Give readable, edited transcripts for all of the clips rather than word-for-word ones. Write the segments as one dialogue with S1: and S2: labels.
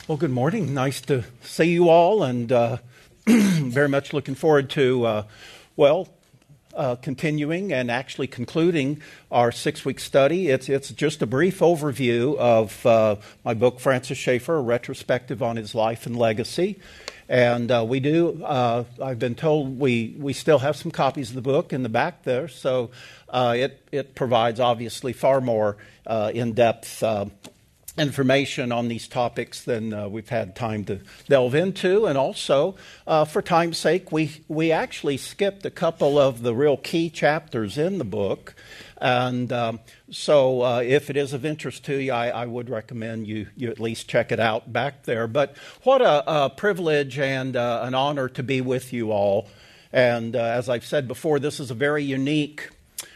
S1: Well, good morning. Nice to see you all, and very much looking forward to, continuing and actually concluding our 6-week study. It's just a brief overview of my book, Francis Schaeffer, a retrospective on his life and legacy. And I've been told we still have some copies of the book in the back there, so it provides obviously far more in-depth information on these topics than we've had time to delve into. And also, for time's sake, we actually skipped a couple of the real key chapters in the book. And so if it is of interest to you, I would recommend you at least check it out back there. But what a privilege and an honor to be with you all. And as I've said before, this is a very unique,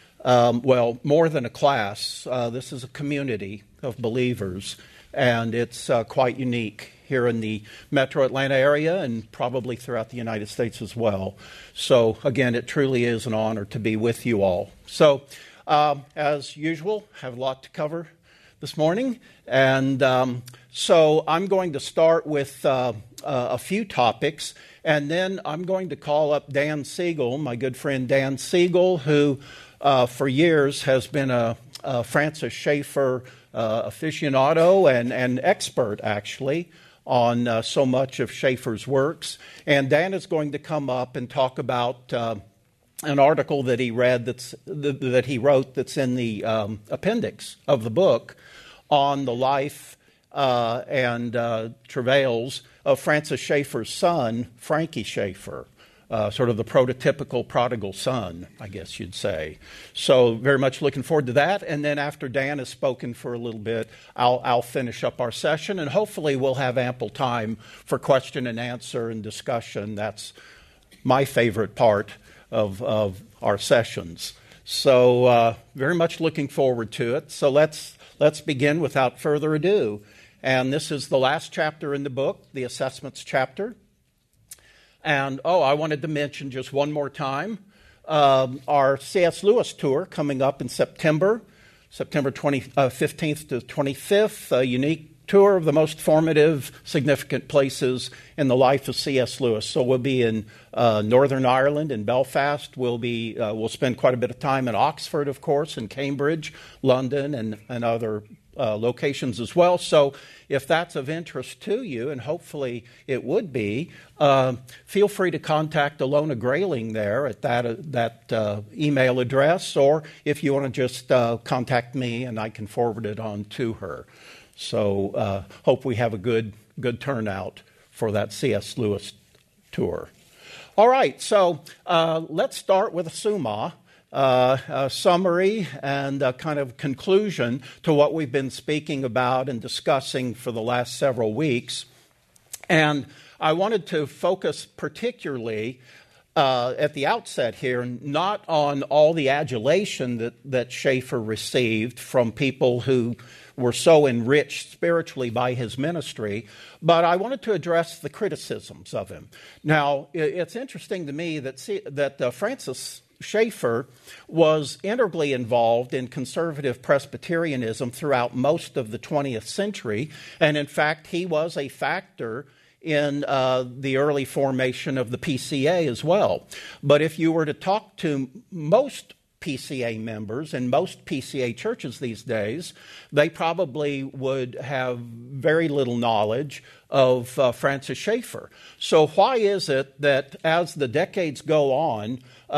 S1: more than a class. This is a community of believers, and it's quite unique here in the metro Atlanta area and probably throughout the United States as well. So again, it truly is an honor to be with you all. So as usual, have a lot to cover this morning, and so I'm going to start with a few topics, and then I'm going to call up Dan Siegel, my good friend Dan Siegel, who for years has been a Francis Schaeffer aficionado and expert, actually, on so much of Schaeffer's works. And Dan is going to come up and talk about an article that he read that he wrote that's in the appendix of the book on the life and travails of Francis Schaeffer's son, Frankie Schaeffer. Sort of the prototypical prodigal son, I guess you'd say. So very much looking forward to that. And then after Dan has spoken for a little bit, I'll finish up our session, and hopefully we'll have ample time for question and answer and discussion. That's my favorite part of our sessions. So very much looking forward to it. So let's begin without further ado. And this is the last chapter in the book, the assessments chapter. And, I wanted to mention just one more time, our C.S. Lewis tour coming up in September 15th to 25th, a unique tour of the most formative, significant places in the life of C.S. Lewis. So we'll be in Northern Ireland, in Belfast. We'll spend quite a bit of time in Oxford, of course, and Cambridge, London, and other locations as well. So if that's of interest to you, and hopefully it would be, feel free to contact Alona Grayling there at that email address, or if you want to just contact me and I can forward it on to her. So hope we have a good turnout for that C.S. Lewis tour. All right, so let's start with a summa. A summary and a kind of conclusion to what we've been speaking about and discussing for the last several weeks. And I wanted to focus particularly at the outset here, not on all the adulation that Schaeffer received from people who were so enriched spiritually by his ministry, but I wanted to address the criticisms of him. Now, it's interesting to me that Francis Schaeffer was integrally involved in conservative Presbyterianism throughout most of the 20th century, and in fact, he was a factor in the early formation of the PCA as well. But if you were to talk to most PCA members in most PCA churches these days, they probably would have very little knowledge of Francis Schaeffer. So why is it that as the decades go on,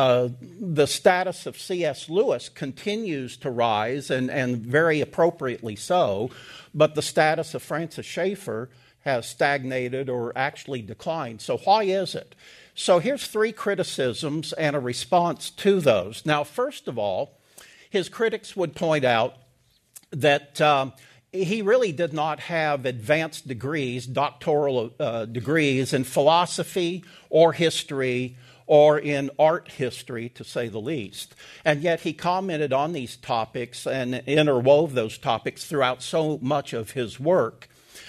S1: the status of C.S. Lewis continues to rise, and very appropriately so, but the status of Francis Schaeffer has stagnated or actually declined? So why is it? So here's 3 criticisms and a response to those. Now, first of all, his critics would point out that he really did not have advanced degrees, doctoral degrees in philosophy or history or in art history, to say the least. And yet he commented on these topics and interwove those topics throughout so much of his work.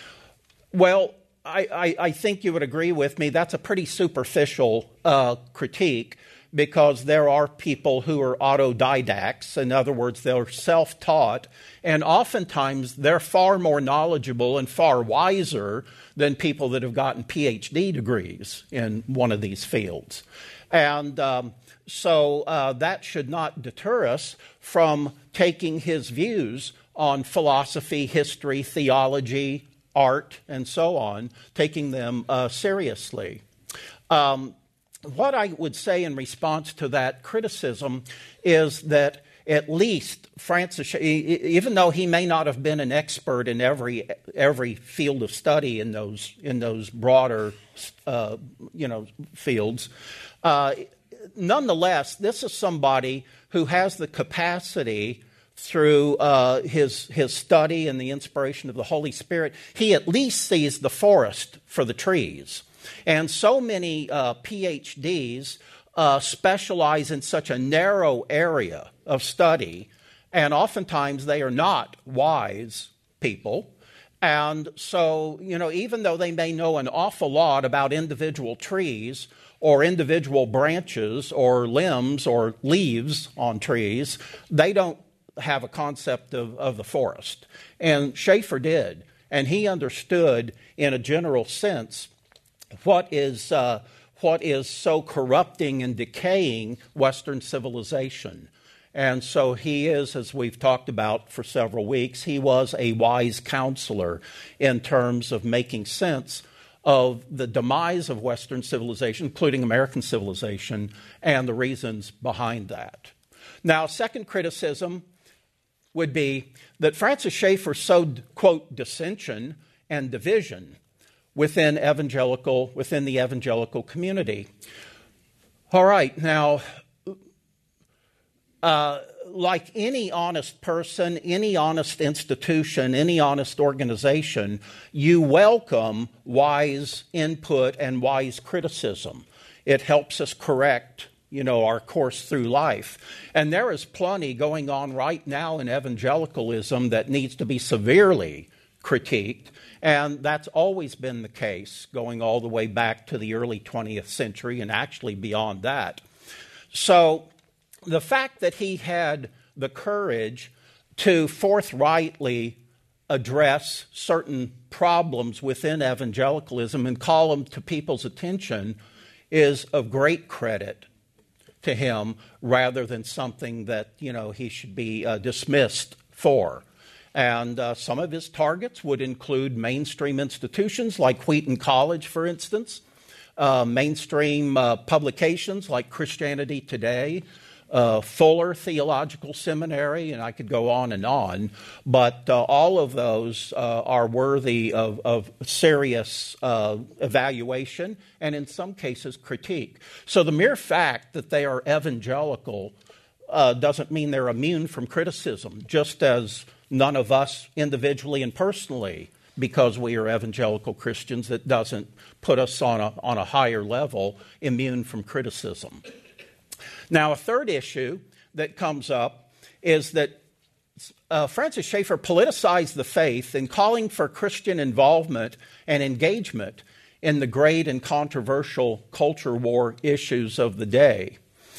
S1: Well, I think you would agree with me, that's a pretty superficial critique, because there are people who are autodidacts. In other words, they're self-taught, and oftentimes they're far more knowledgeable and far wiser than people that have gotten PhD degrees in one of these fields. And so that should not deter us from taking his views on philosophy, history, theology, art, and so on, taking them seriously. What I would say in response to that criticism is that at least Francis, even though he may not have been an expert in every field of study in those broader fields, nonetheless, this is somebody who has the capacity through his study and the inspiration of the Holy Spirit. He at least sees the forest for the trees. And so many PhDs specialize in such a narrow area of study, and oftentimes they are not wise people. And so, even though they may know an awful lot about individual trees or individual branches or limbs or leaves on trees, they don't have a concept of the forest. And Schaeffer did, and he understood in a general sense what is so corrupting and decaying Western civilization. And so he is, as we've talked about for several weeks, he was a wise counselor in terms of making sense of the demise of Western civilization, including American civilization, and the reasons behind that. Now, second criticism would be that Francis Schaeffer sowed, quote, dissension and division within the evangelical community. All right, now, like any honest person, any honest institution, any honest organization, you welcome wise input and wise criticism. It helps us correct, our course through life. And there is plenty going on right now in evangelicalism that needs to be severely critiqued. And that's always been the case, going all the way back to the early 20th century and actually beyond that. So the fact that he had the courage to forthrightly address certain problems within evangelicalism and call them to people's attention is of great credit to him, rather than something that, he should be dismissed for. And some of his targets would include mainstream institutions like Wheaton College, for instance, mainstream publications like Christianity Today, Fuller Theological Seminary, and I could go on. But all of those are worthy of serious evaluation and in some cases critique. So the mere fact that they are evangelical doesn't mean they're immune from criticism, just as none of us individually and personally, because we are evangelical Christians, that doesn't put us on a higher level immune from criticism. Now, a third issue that comes up is that Francis Schaeffer politicized the faith in calling for Christian involvement and engagement in the great and controversial culture war issues of the day.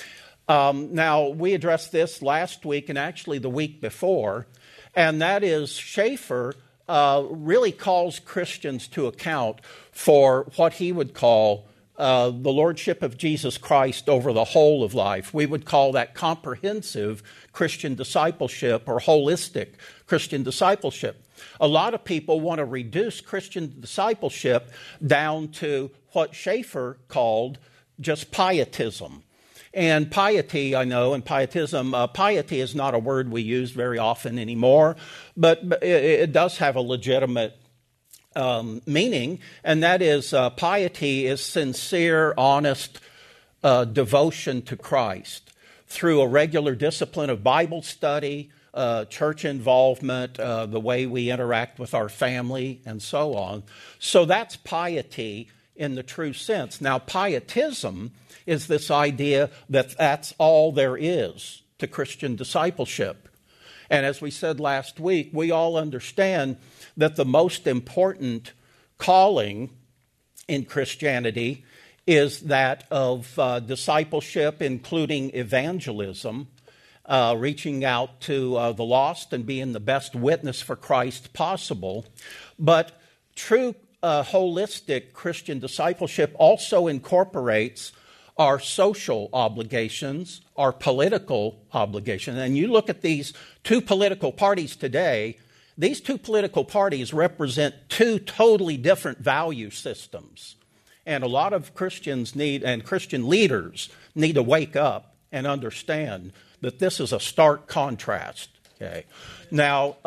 S1: Now, we addressed this last week and actually the week before, and that is Schaeffer really calls Christians to account for what he would call the lordship of Jesus Christ over the whole of life. We would call that comprehensive Christian discipleship or holistic Christian discipleship. A lot of people want to reduce Christian discipleship down to what Schaeffer called just pietism. And piety, I know, and pietism, piety is not a word we use very often anymore, but it does have a legitimate meaning, and that is piety is sincere, honest devotion to Christ through a regular discipline of Bible study, church involvement, the way we interact with our family, and so on. So that's piety in the true sense. Now, pietism is this idea that that's all there is to Christian discipleship. And as we said last week, we all understand that the most important calling in Christianity is that of discipleship, including evangelism, reaching out to the lost and being the best witness for Christ possible. But true holistic Christian discipleship also incorporates our social obligations, our political obligations. And you look at these two political parties today, these two political parties represent two totally different value systems. And a lot of Christians and Christian leaders need to wake up and understand that this is a stark contrast. Okay, now,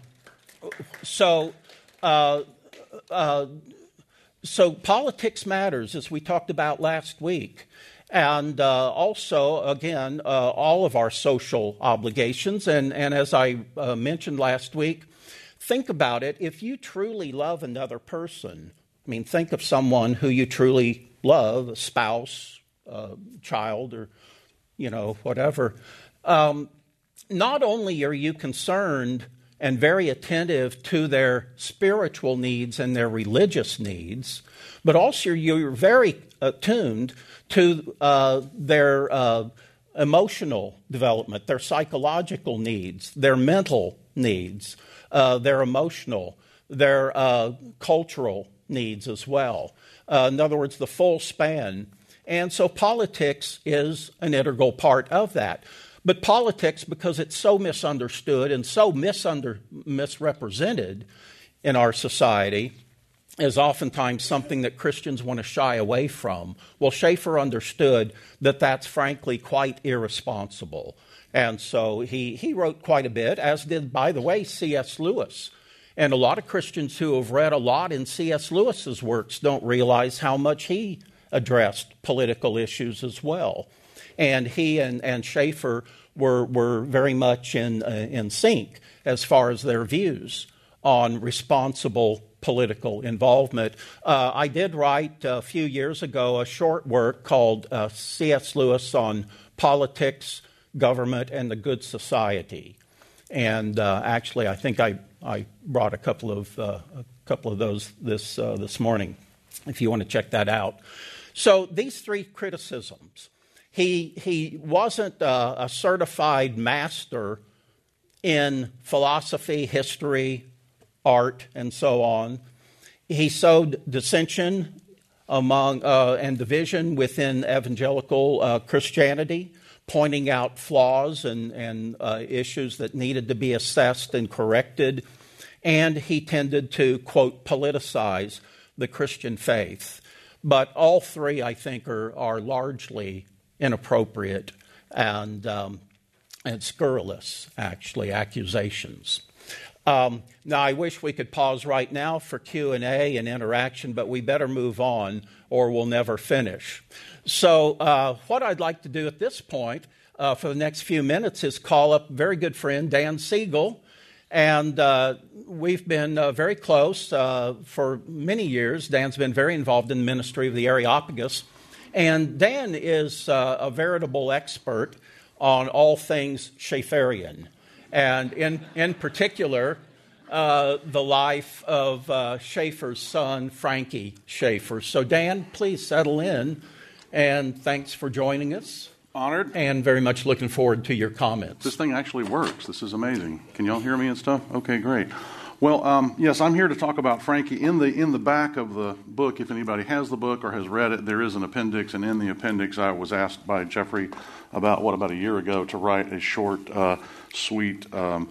S1: so politics matters, as we talked about last week. And also, again, all of our social obligations. And as I mentioned last week, think about it. If you truly love another person, I mean, think of someone who you truly love, a spouse, child, or, whatever. Not only are you concerned and very attentive to their spiritual needs and their religious needs, but also you're very attuned to their emotional development, their psychological needs, their mental needs, their emotional, their cultural needs as well. In other words, the full span. And so politics is an integral part of that. But politics, because it's so misunderstood and so misrepresented in our society, is oftentimes something that Christians want to shy away from. Well, Schaeffer understood that that's frankly quite irresponsible. And so he wrote quite a bit, as did, by the way, C.S. Lewis. And a lot of Christians who have read a lot in C.S. Lewis's works don't realize how much he addressed political issues as well. And he and Schaeffer were very much in sync as far as their views on responsible political involvement. I did write a few years ago a short work called C.S. Lewis on Politics, Government, and the Good Society. And actually, I think I brought a couple of those this morning, if you want to check that out. So these three criticisms. He wasn't a certified master in philosophy, history, art, and so on. He sowed dissension among and division within evangelical Christianity, pointing out flaws and issues that needed to be assessed and corrected. And he tended to, quote, politicize the Christian faith. But all three, I think, are largely inappropriate and scurrilous, actually, accusations. Now, I wish we could pause right now for Q&A and interaction, but we better move on or we'll never finish. So what I'd like to do at this point for the next few minutes is call up very good friend Dan Siegel. And we've been very close for many years. Dan's been very involved in the ministry of the Areopagus. And Dan is a veritable expert on all things Schaefferian. And in particular, the life of Schaeffer's son, Frankie Schaeffer. So Dan, please settle in. And thanks for joining us.
S2: Honored.
S1: And very much looking forward to your comments.
S2: This thing actually works. This is amazing. Can y'all hear me and stuff? Okay, great. Well, yes, I'm here to talk about Frankie. In the back of the book, if anybody has the book or has read it, there is an appendix. And in the appendix, I was asked by Jeffrey about a year ago to write a short, sweet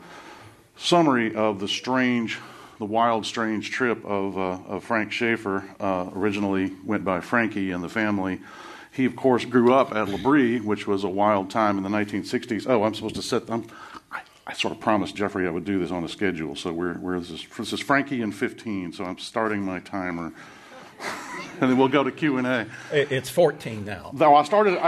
S2: summary of the wild, strange trip of Frank Schaeffer. Originally went by Frankie and the family. He, of course, grew up at L'Abri, which was a wild time in the 1960s. Oh, I'm supposed to set them. I sort of promised Jeffrey I would do this on a schedule. So this is Frankie and 15. So I'm starting my timer, and then we'll go to Q&A.
S1: It's 14 now.
S2: No, I started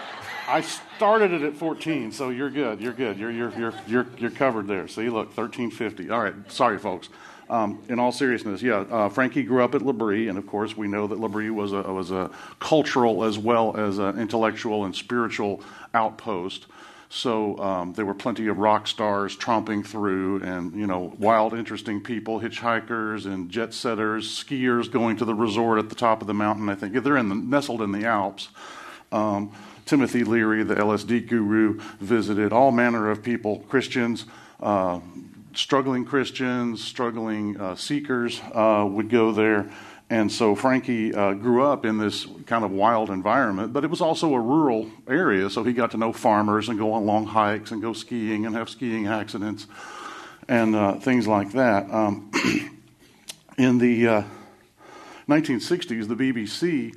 S2: it at 14. So you're good. You're good. You're covered there. See, look, 13:50. All right. Sorry, folks. In all seriousness, Frankie grew up at L'Abri, and of course we know that L'Abri was a cultural as well as an intellectual and spiritual outpost. So there were plenty of rock stars tromping through, and wild, interesting people, hitchhikers and jet setters, skiers going to the resort at the top of the mountain. I think they're nestled in the Alps. Timothy Leary, the LSD guru, visited all manner of people, Christians, struggling seekers would go there. And so Frankie grew up in this kind of wild environment, but it was also a rural area, so he got to know farmers and go on long hikes and go skiing and have skiing accidents and things like that. In the 1960s, the BBC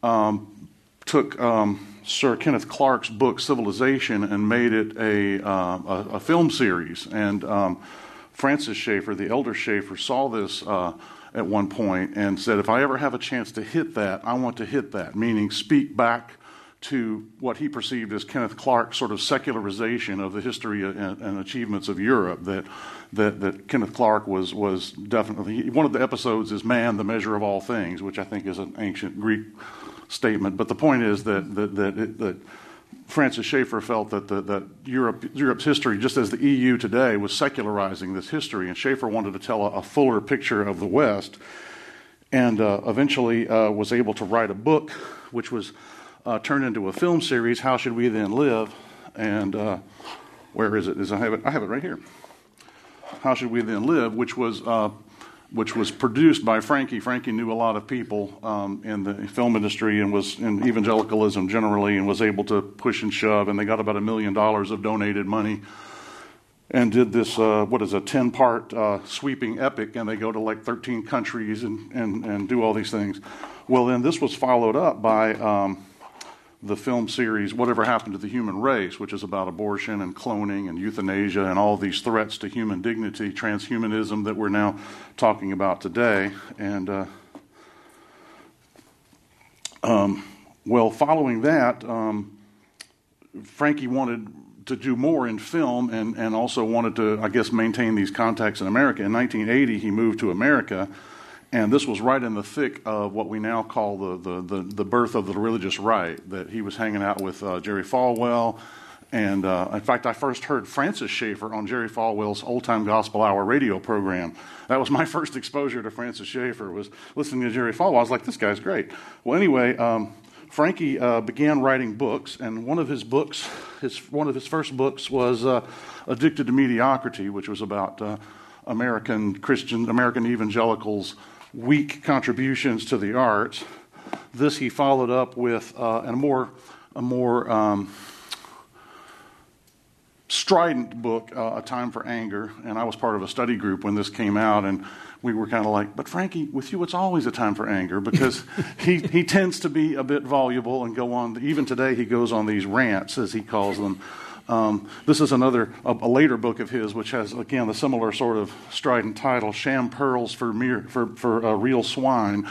S2: took Sir Kenneth Clarke's book Civilization and made it a film series. And Francis Schaeffer, the elder Schaeffer, saw this at one point and said, if I ever have a chance to hit that, I want to hit that, meaning speak back to what he perceived as Kenneth Clarke's sort of secularization of the history and achievements of Europe, that Kenneth Clarke was definitely, one of the episodes is Man, the Measure of All Things, which I think is an ancient Greek statement. But the point is that Francis Schaeffer felt that Europe's history, just as the EU today, was secularizing this history, and Schaeffer wanted to tell a fuller picture of the West, and eventually was able to write a book, which was turned into a film series, How Should We Then Live? And where is it? I have it right here. How Should We Then Live? Which was produced by Frankie. Frankie knew a lot of people in the film industry and was in evangelicalism generally, and was able to push and shove, and they got about $1 million of donated money and did this, a 10-part sweeping epic, and they go to like 13 countries and do all these things. Well, then this was followed up by the film series Whatever Happened to the Human Race, which is about abortion and cloning and euthanasia and all these threats to human dignity, transhumanism that we're now talking about today. And following that, Frankie wanted to do more in film and also wanted to, I guess, maintain these contacts in America. In 1980, he moved to America. And this was right in the thick of what we now call the birth of the religious right, that he was hanging out with Jerry Falwell. And in fact, I first heard Francis Schaeffer on Jerry Falwell's Old Time Gospel Hour radio program. That was my first exposure to Francis Schaeffer, was listening to Jerry Falwell. I was like, this guy's great. Well, anyway, Frankie began writing books, and one of his first books was Addicted to Mediocrity, which was about American evangelicals' weak contributions to the arts. This he followed up with a more strident book, A Time for Anger, and I was part of a study group when this came out, and we were kind of like, but Frankie, with you it's always a time for anger, because he tends to be a bit voluble and go on. Even today he goes on these rants, as he calls them. This is a later book of his, which has, again, a similar sort of strident title, Sham Pearls for Real Swine.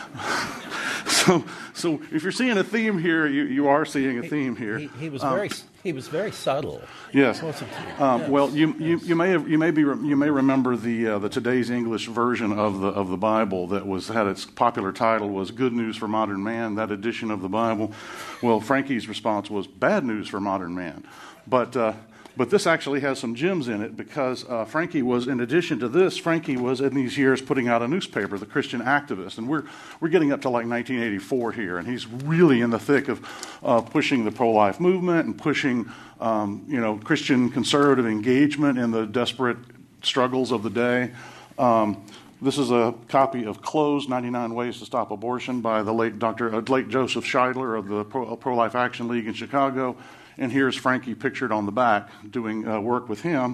S2: So if you're seeing a theme here, you are seeing a theme here.
S1: He was very subtle.
S2: Yes. Well, you may remember the today's English version of the Bible that had its popular title was Good News for Modern Man. That edition of the Bible. Well, Frankie's response was Bad News for Modern Man. But this actually has some gems in it, because Frankie was, in addition to this, Frankie was in these years putting out a newspaper, The Christian Activist, and we're getting up to like 1984 here, and he's really in the thick of pushing the pro-life movement and pushing Christian conservative engagement in the desperate struggles of the day. This is a copy of Closed, 99 Ways to Stop Abortion by the late Joseph Scheidler of the Pro-Life Action League in Chicago. And here's Frankie pictured on the back doing work with him.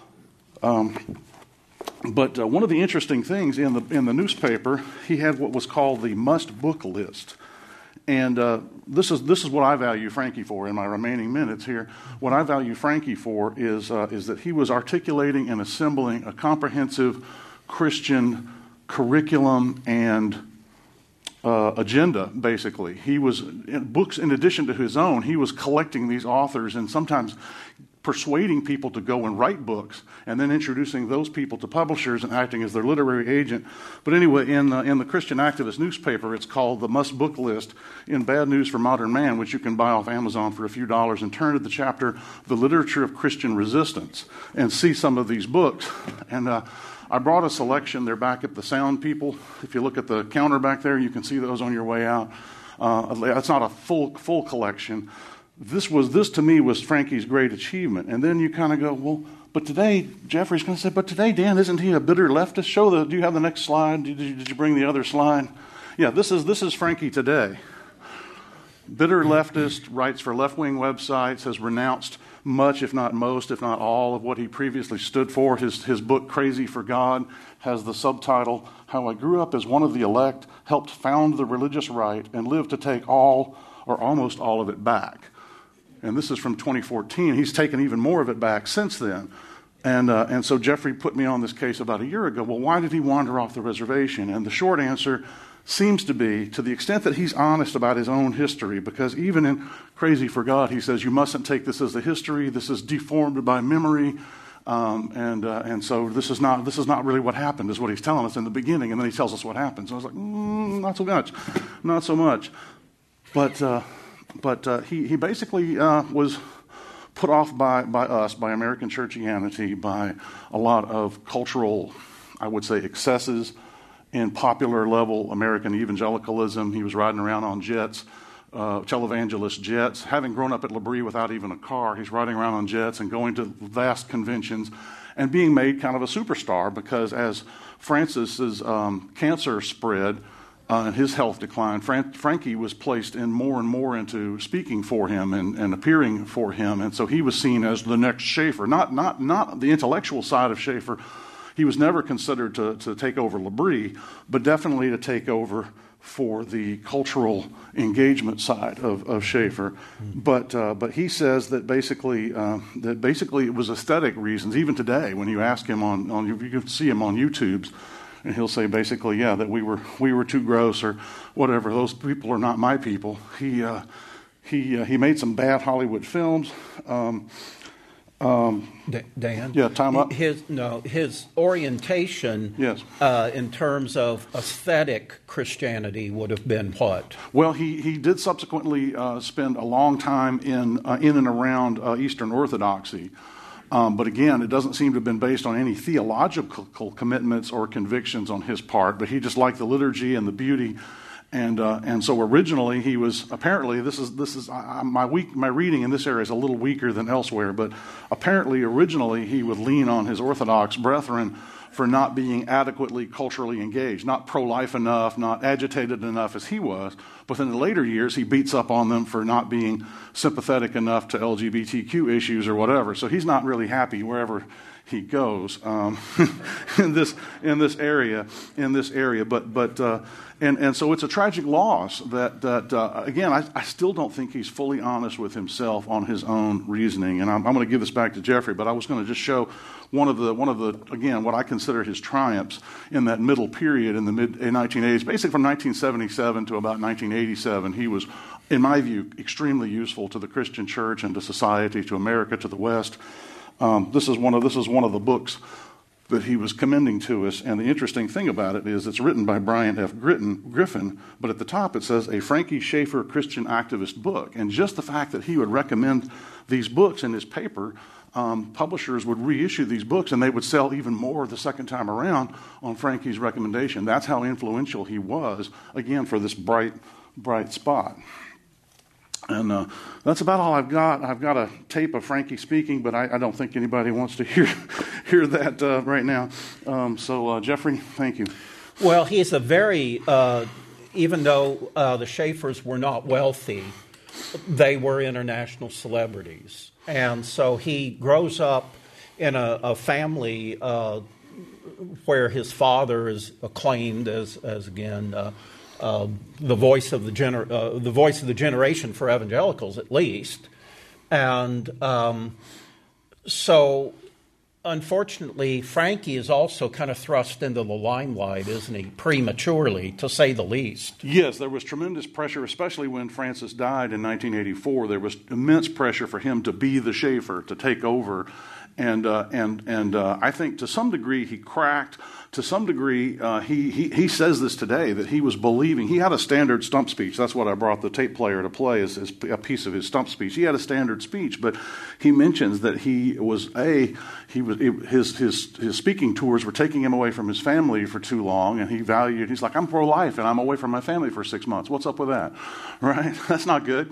S2: But one of the interesting things in the newspaper, he had what was called the must book list. And this is what I value Frankie for in my remaining minutes here. What I value Frankie for is that he was articulating and assembling a comprehensive Christian curriculum and agenda, basically. He was, in books in addition to his own, he was collecting these authors and sometimes persuading people to go and write books, and then introducing those people to publishers and acting as their literary agent. But anyway, in the Christian Activist newspaper, it's called the Must Book List in Bad News for Modern Man, which you can buy off Amazon for a few dollars, and turn to the chapter, The Literature of Christian Resistance, and see some of these books. And I brought a selection. They're back at the sound people. If you look at the counter back there, you can see those on your way out. It's not a full collection. This to me was Frankie's great achievement. And then you kind of go, well, but today, Jeffrey's going to say, but today, Dan, isn't he a bitter leftist? Do you have the next slide? Did you bring the other slide? Yeah, this is Frankie today. Bitter leftist, writes for left-wing websites, has renounced much, if not most, if not all, of what he previously stood for. His book, Crazy for God, has the subtitle, How I Grew Up as One of the Elect, Helped Found the Religious Right, and Lived to Take All or Almost All of It Back. And this is from 2014. He's taken even more of it back since then. And so Jeffrey put me on this case about a year ago. Well, why did he wander off the reservation? And the short answer seems to be, to the extent that he's honest about his own history, because even in Crazy for God, he says, you mustn't take this as the history. This is deformed by memory. And so this is not really what happened, is what he's telling us in the beginning. And then he tells us what happened. So I was like, not so much. But he basically was put off by us, by American churchianity, by a lot of cultural, I would say, excesses in popular level American evangelicalism. He was riding around on jets, televangelist jets. Having grown up at L'Abri without even a car, he's riding around on jets and going to vast conventions and being made kind of a superstar, because as Francis's cancer spread, and his health declined, Frankie was placed in more and more into speaking for him and appearing for him, and so he was seen as the next Schaeffer, not the intellectual side of Schaeffer. He was never considered to take over L'Abri, but definitely to take over for the cultural engagement side of Schaeffer. But he says that basically it was aesthetic reasons. Even today, when you ask him you can see him on YouTube. And he'll say basically, yeah, that we were too gross or whatever. Those people are not my people. He made some bad Hollywood films.
S1: Dan?
S2: Yeah, time up.
S1: His orientation,
S2: yes,
S1: in terms of aesthetic Christianity would have been what?
S2: Well, he did subsequently spend a long time in and around Eastern Orthodoxy. But again, it doesn't seem to have been based on any theological commitments or convictions on his part. But he just liked the liturgy and the beauty, and so originally he was apparently my reading in this area is a little weaker than elsewhere. But apparently originally he would lean on his Orthodox brethren for not being adequately culturally engaged, not pro-life enough, not agitated enough as he was. But in the later years, he beats up on them for not being sympathetic enough to LGBTQ issues or whatever. So he's not really happy wherever he goes in this area. But so it's a tragic loss that again, I still don't think he's fully honest with himself on his own reasoning. And I'm going to give this back to Jeffrey, but I was going to just show one of the again, what I consider his triumphs in that middle period in the mid-1980s, basically from 1977 to about 1987. He was, in my view, extremely useful to the Christian church and to society, to America, to the West. This is one of the books that he was commending to us, and the interesting thing about it is it's written by Brian F. Griffin, but at the top it says a Frankie Schaeffer Christian activist book, and just the fact that he would recommend these books in his paper, publishers would reissue these books and they would sell even more the second time around on Frankie's recommendation. That's how influential he was, again, for this bright spot. And that's about all I've got. I've got a tape of Frankie speaking, but I don't think anybody wants to hear that right now. So, Jeffrey, thank you.
S1: Well, he's a very, even though the Schaeffers were not wealthy, they were international celebrities. And so he grows up in a family where his father is acclaimed as again, the voice of the generation for evangelicals, at least, and so unfortunately, Frankie is also kind of thrust into the limelight, isn't he? Prematurely, to say the least.
S2: Yes, there was tremendous pressure, especially when Francis died in 1984. There was immense pressure for him to be the Schaeffer, to take over. And I think to some degree he cracked. To some degree, he says this today, that he was believing. He had a standard stump speech. That's what I brought the tape player to play, as a piece of his stump speech. He had a standard speech, but he mentions that his speaking tours were taking him away from his family for too long, and he's like, I'm pro-life, and I'm away from my family for 6 months. What's up with that? Right? That's not good.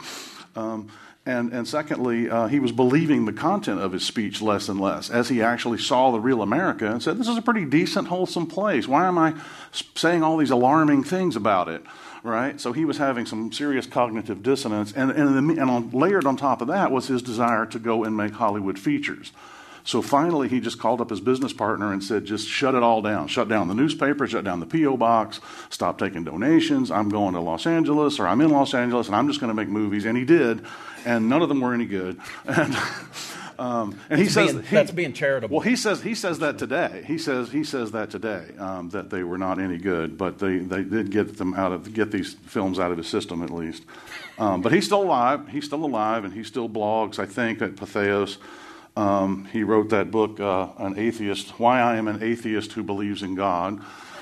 S2: And secondly, he was believing the content of his speech less and less as he actually saw the real America and said, this is a pretty decent, wholesome place. Why am I saying all these alarming things about it? Right? So he was having some serious cognitive dissonance. And layered on top of that was his desire to go and make Hollywood features. So finally, he just called up his business partner and said, just shut it all down. Shut down the newspaper, shut down the P.O. box, stop taking donations. I'm going to Los Angeles, or I'm in Los Angeles, and I'm just going to make movies. And he did, and none of them were any good. And he says
S1: that's being charitable.
S2: Well, he says that today. He says that today, that they were not any good, but they did get these films out of his system at least. But he's still alive. He's still alive, and he still blogs, I think, at Patheos. He wrote that book, An Atheist, Why I Am an Atheist Who Believes in God.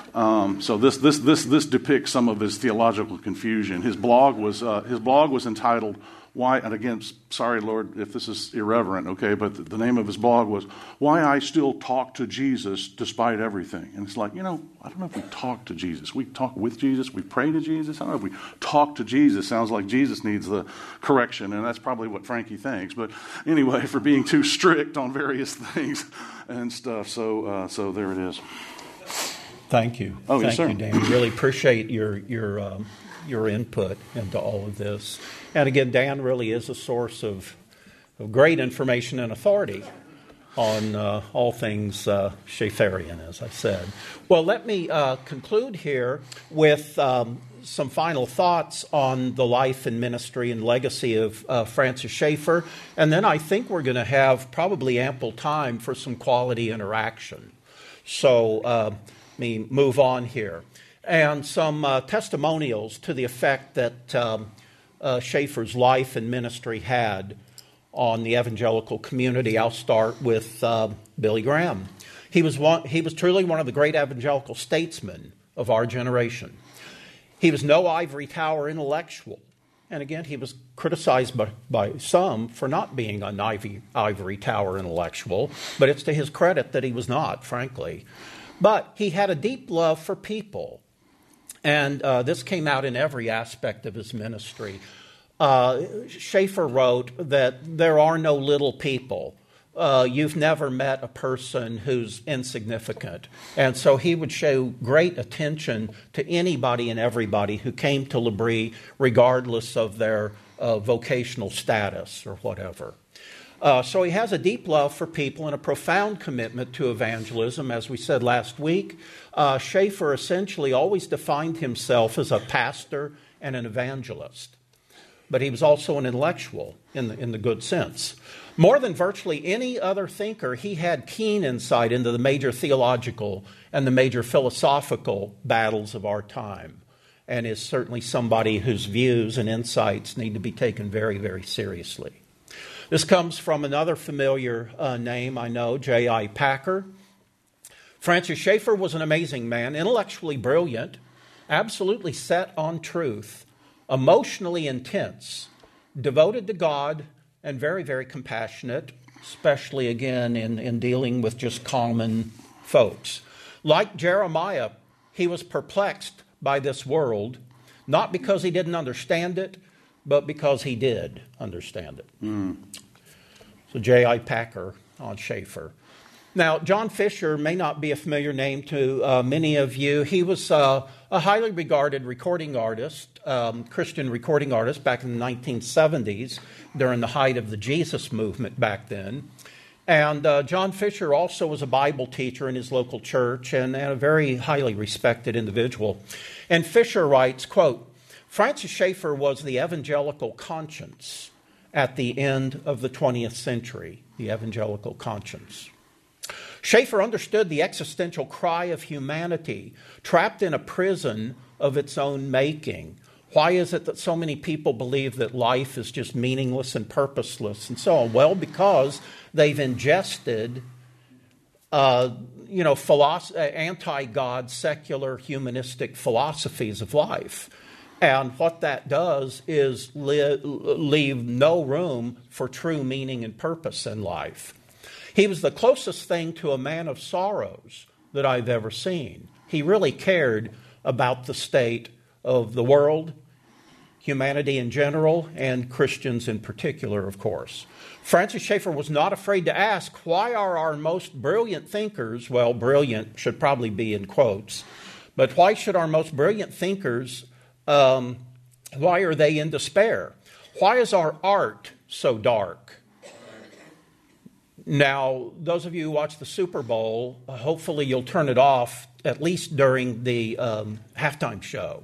S2: So this depicts some of his theological confusion. His blog was entitled Why, and again, sorry, Lord, if this is irreverent, okay, but the name of his blog was Why I Still Talk to Jesus Despite Everything. And it's like, I don't know if we talk to Jesus. We talk with Jesus. We pray to Jesus. I don't know if we talk to Jesus. Sounds like Jesus needs the correction, and that's probably what Frankie thinks. But anyway, for being too strict on various things and stuff. So there it is.
S1: Thank you.
S2: Oh, yes, sir.
S1: Thank you, Dan. Really appreciate your input into all of this. And again, Dan really is a source of great information and authority on all things Schaefferian, as I said. Well, let me conclude here with some final thoughts on the life and ministry and legacy of Francis Schaeffer. And then I think we're going to have probably ample time for some quality interaction. So let me move on here. And some testimonials to the effect that Schaeffer's life and ministry had on the evangelical community. I'll start with Billy Graham. He was truly one of the great evangelical statesmen of our generation. He was no ivory tower intellectual. And again, he was criticized by some for not being an ivory tower intellectual, but it's to his credit that he was not, frankly. But he had a deep love for people. And this came out in every aspect of his ministry. Schaeffer wrote that there are no little people. You've never met a person who's insignificant. And so he would show great attention to anybody and everybody who came to L'Abri, regardless of their vocational status or whatever. So he has a deep love for people and a profound commitment to evangelism. As we said last week, Schaeffer essentially always defined himself as a pastor and an evangelist. But he was also an intellectual in the good sense. More than virtually any other thinker, he had keen insight into the major theological and the major philosophical battles of our time, and is certainly somebody whose views and insights need to be taken very, very seriously. This comes from another familiar name I know, J.I. Packer. Francis Schaeffer was an amazing man, intellectually brilliant, absolutely set on truth, emotionally intense, devoted to God, and very, very compassionate, especially, again, in dealing with just common folks. Like Jeremiah, he was perplexed by this world, not because he didn't understand it, but because he did understand it. So J.I. Packer on Schaeffer. Now, John Fisher may not be a familiar name to many of you. He was a highly regarded recording artist, Christian recording artist back in the 1970s during the height of the Jesus movement back then. And John Fisher also was a Bible teacher in his local church and a very highly respected individual. And Fisher writes, quote, Francis Schaeffer was the evangelical conscience at the end of the 20th century, the evangelical conscience. Schaeffer understood the existential cry of humanity, trapped in a prison of its own making. Why is it that so many people believe that life is just meaningless and purposeless and so on? Well, because they've ingested anti-God, secular, humanistic philosophies of life. And what that does is leave no room for true meaning and purpose in life. He was the closest thing to a man of sorrows that I've ever seen. He really cared about the state of the world, humanity in general, and Christians in particular, of course. Francis Schaeffer was not afraid to ask, why are our most brilliant thinkers, well, brilliant should probably be in quotes, but why should our most brilliant thinkers, why are they in despair? Why is our art so dark? Now, those of you who watch the Super Bowl, hopefully you'll turn it off at least during the halftime show.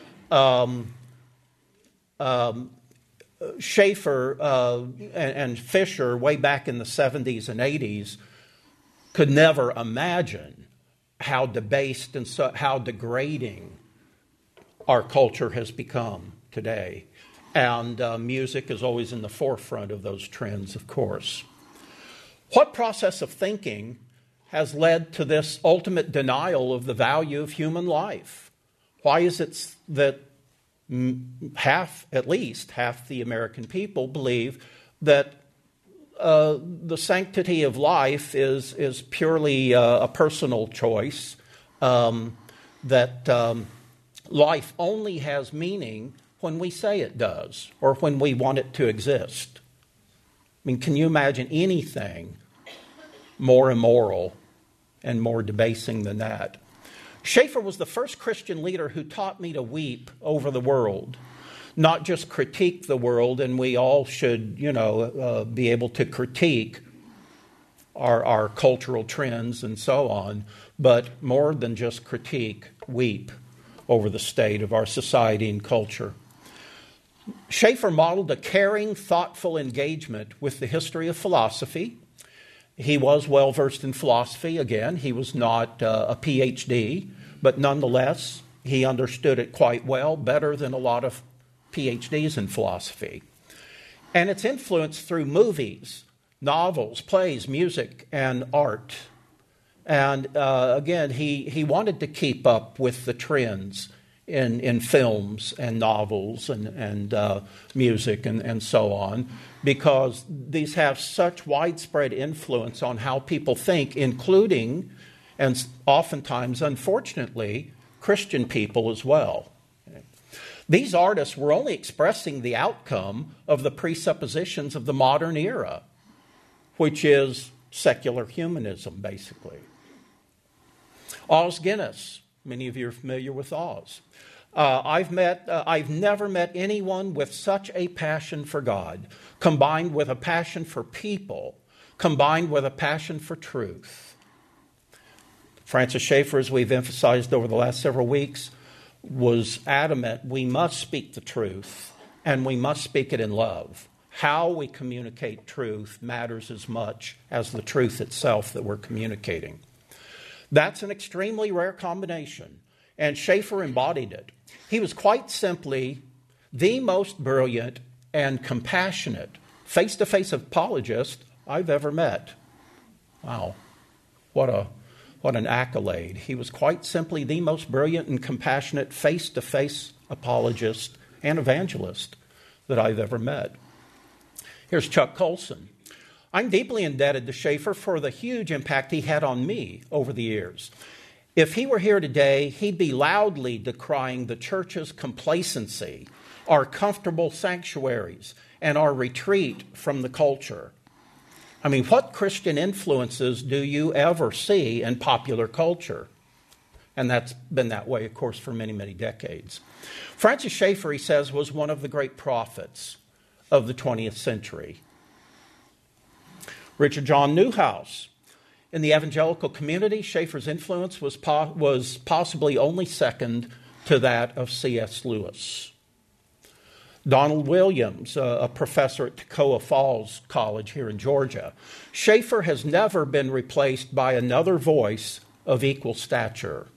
S1: Schaeffer and Fisher, way back in the 70s and 80s, could never imagine how debased and how degrading our culture has become today. And music is always in the forefront of those trends, of course. What process of thinking has led to this ultimate denial of the value of human life? Why is it that at least half the American people believe that the sanctity of life is purely a personal choice, that life only has meaning when we say it does or when we want it to exist? I mean, can you imagine anything more immoral and more debasing than that? Schaeffer was the first Christian leader who taught me to weep over the world, not just critique the world, and we all should, be able to critique our cultural trends and so on, but more than just critique, weep over the state of our society and culture. Schaeffer modeled a caring, thoughtful engagement with the history of philosophy. He was well-versed in philosophy. Again, he was not a PhD, but nonetheless, he understood it quite well, better than a lot of PhDs in philosophy. And it's influenced through movies, novels, plays, music, and art. And again, he wanted to keep up with the trends in films and novels and music and so on, because these have such widespread influence on how people think, including, and oftentimes, unfortunately, Christian people as well. These artists were only expressing the outcome of the presuppositions of the modern era, which is secular humanism, basically. Os Guinness. Many of you are familiar with Oz. I've never met anyone with such a passion for God, combined with a passion for people, combined with a passion for truth. Francis Schaeffer, as we've emphasized over the last several weeks, was adamant we must speak the truth, and we must speak it in love. How we communicate truth matters as much as the truth itself that we're communicating. That's an extremely rare combination, and Schaeffer embodied it. He was quite simply the most brilliant and compassionate face-to-face apologist I've ever met. Wow, what an accolade. He was quite simply the most brilliant and compassionate face-to-face apologist and evangelist that I've ever met. Here's Chuck Colson. I'm deeply indebted to Schaeffer for the huge impact he had on me over the years. If he were here today, he'd be loudly decrying the church's complacency, our comfortable sanctuaries, and our retreat from the culture. I mean, what Christian influences do you ever see in popular culture? And that's been that way, of course, for many, many decades. Francis Schaeffer, he says, was one of the great prophets of the 20th century. Richard John Neuhaus. In the evangelical community, Schaeffer's influence was possibly only second to that of C.S. Lewis. Donald Williams, a professor at Toccoa Falls College here in Georgia. Schaeffer has never been replaced by another voice of equal stature.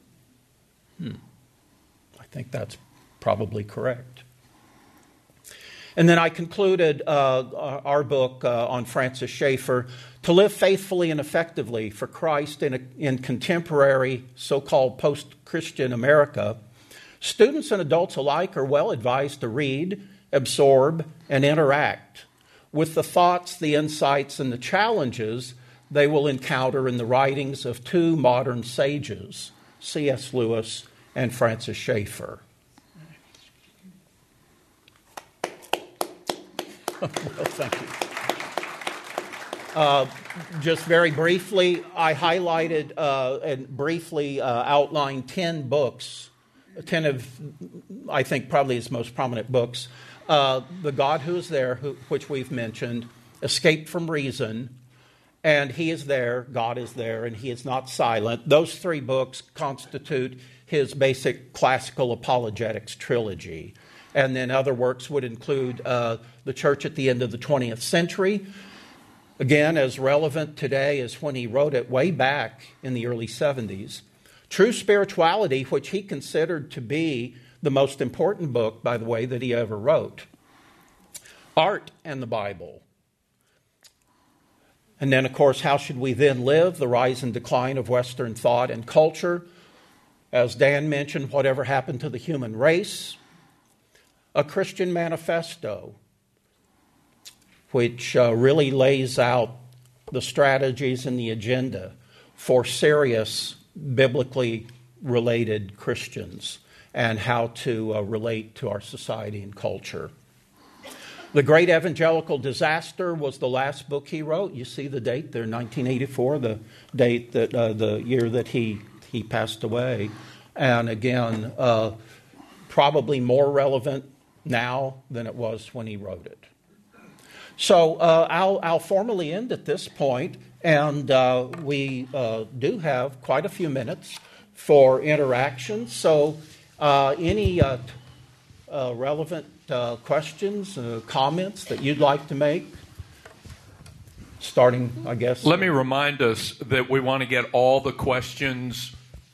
S1: I think that's probably correct. And then I concluded our book on Francis Schaeffer, To Live Faithfully and Effectively for Christ in Contemporary so-called Post-Christian America. Students and adults alike are well advised to read, absorb, and interact with the thoughts, the insights, and the challenges they will encounter in the writings of two modern sages, C.S. Lewis and Francis Schaeffer. Well, thank you. Just very briefly, I highlighted and briefly outlined 10 books, 10 of, I think, probably his most prominent books. The God Who Is There, which we've mentioned, Escape from Reason, and He Is There, God Is There, and He Is Not Silent. Those 3 books constitute his basic classical apologetics trilogy. And then other works would include The Church at the End of the 20th Century, again, as relevant today as when he wrote it way back in the early 70s. True Spirituality, which he considered to be the most important book, by the way, that he ever wrote. Art and the Bible. And then, of course, How Should We Then Live? The Rise and Decline of Western Thought and Culture. As Dan mentioned, Whatever Happened to the Human Race? A Christian Manifesto, which really lays out the strategies and the agenda for serious, biblically related Christians and how to relate to our society and culture. The Great Evangelical Disaster was the last book he wrote. You see the date there, 1984, the date that the year that he passed away. And again, probably more relevant now than it was when he wrote it. So I'll formally end at this point, and we do have quite a few minutes for interaction. So any relevant questions, comments that you'd like to make? Starting, I guess.
S3: Let me remind us that we want to get all the questions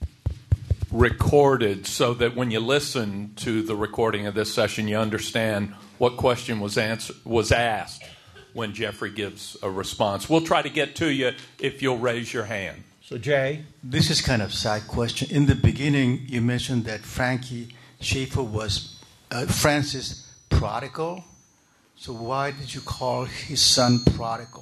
S3: recorded so that when you listen to the recording of this session, you understand what question was asked when Jeffrey gives a response. We'll try to get to you if you'll raise your hand.
S1: So, Jay?
S4: This is kind of a side question. In the beginning, you mentioned that Frankie Schaeffer was Francis prodigal. So why did you call his son prodigal?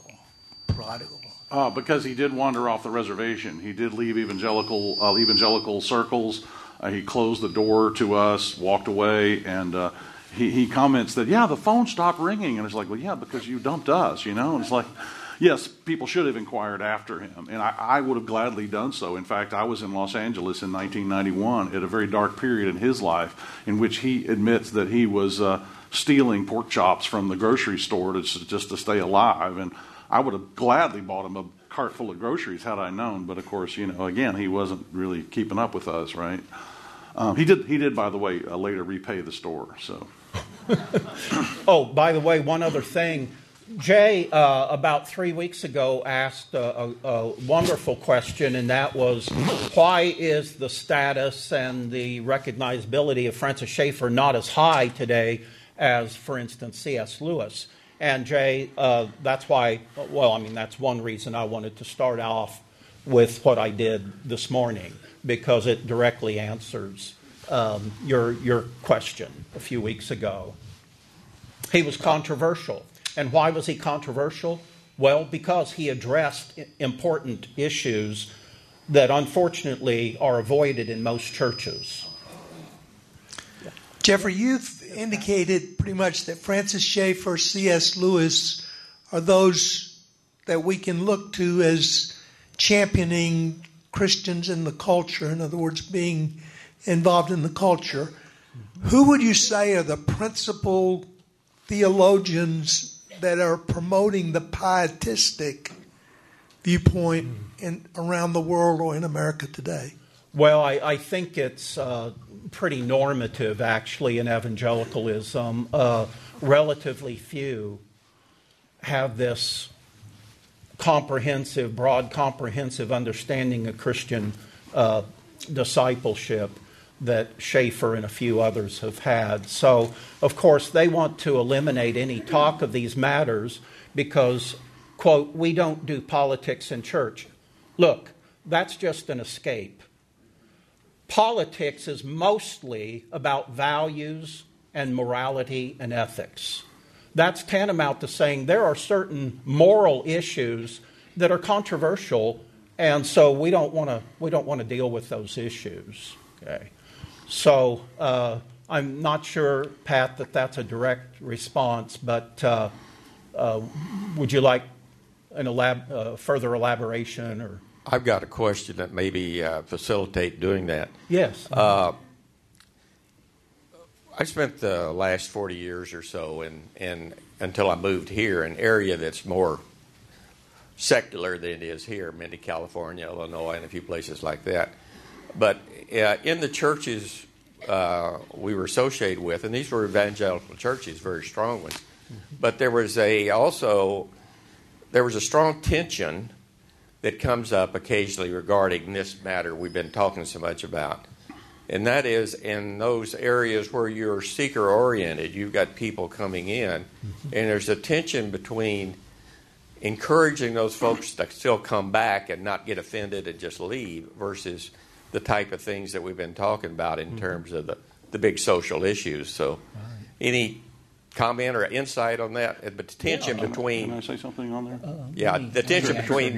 S2: Because he did wander off the reservation. He did leave evangelical circles. He closed the door to us, walked away, and he comments that, the phone stopped ringing. And it's like, well, yeah, because you dumped us, And it's like, yes, people should have inquired after him. And I would have gladly done so. In fact, I was in Los Angeles in 1991 at a very dark period in his life in which he admits that he was stealing pork chops from the grocery store just to stay alive. And I would have gladly bought him a cart full of groceries had I known. But, of course, again, he wasn't really keeping up with us, right? He did, by the way, later repay the store. So.
S1: Oh, by the way, one other thing. Jay, about 3 weeks ago, asked a wonderful question, and that was, why is the status and the recognizability of Francis Schaeffer not as high today as, for instance, C.S. Lewis? And Jay, that's why, that's one reason I wanted to start off with what I did this morning, because it directly answers your question a few weeks ago. He was controversial. And why was he controversial? Well, because he addressed important issues that unfortunately are avoided in most churches.
S5: Jeffrey, you've indicated pretty much that Francis Schaeffer, C.S. Lewis are those that we can look to as championing Christians in the culture, in other words, being involved in the culture. Who would you say are the principal theologians that are promoting the pietistic viewpoint around the world or in America today?
S1: Well, I think it's pretty normative, actually, in evangelicalism. relatively few have this broad comprehensive understanding of Christian discipleship that Schaeffer and a few others have had. So, of course, they want to eliminate any talk of these matters because, quote, we don't do politics in church. Look, that's just an escape. Politics is mostly about values and morality and ethics. That's tantamount to saying there are certain moral issues that are controversial, and so we don't want to deal with those issues. Okay. So I'm not sure, Pat, that that's a direct response, but would you like an further elaboration? Or
S6: I've got a question that maybe facilitate doing that.
S1: Yes.
S6: I spent the last 40 years or so, in until I moved here, an area that's more secular than it is here, Mindy, California, Illinois, and a few places like that. But in the churches we were associated with, and these were evangelical churches, very strong ones, but there was a strong tension that comes up occasionally regarding this matter we've been talking so much about. And that is in those areas where you're seeker-oriented, you've got people coming in, and there's a tension between encouraging those folks to still come back and not get offended and just leave versus the type of things that we've been talking about in terms of the big social issues. So any comment or insight on that? But the tension between...
S2: Can I say something on there?
S6: the tension between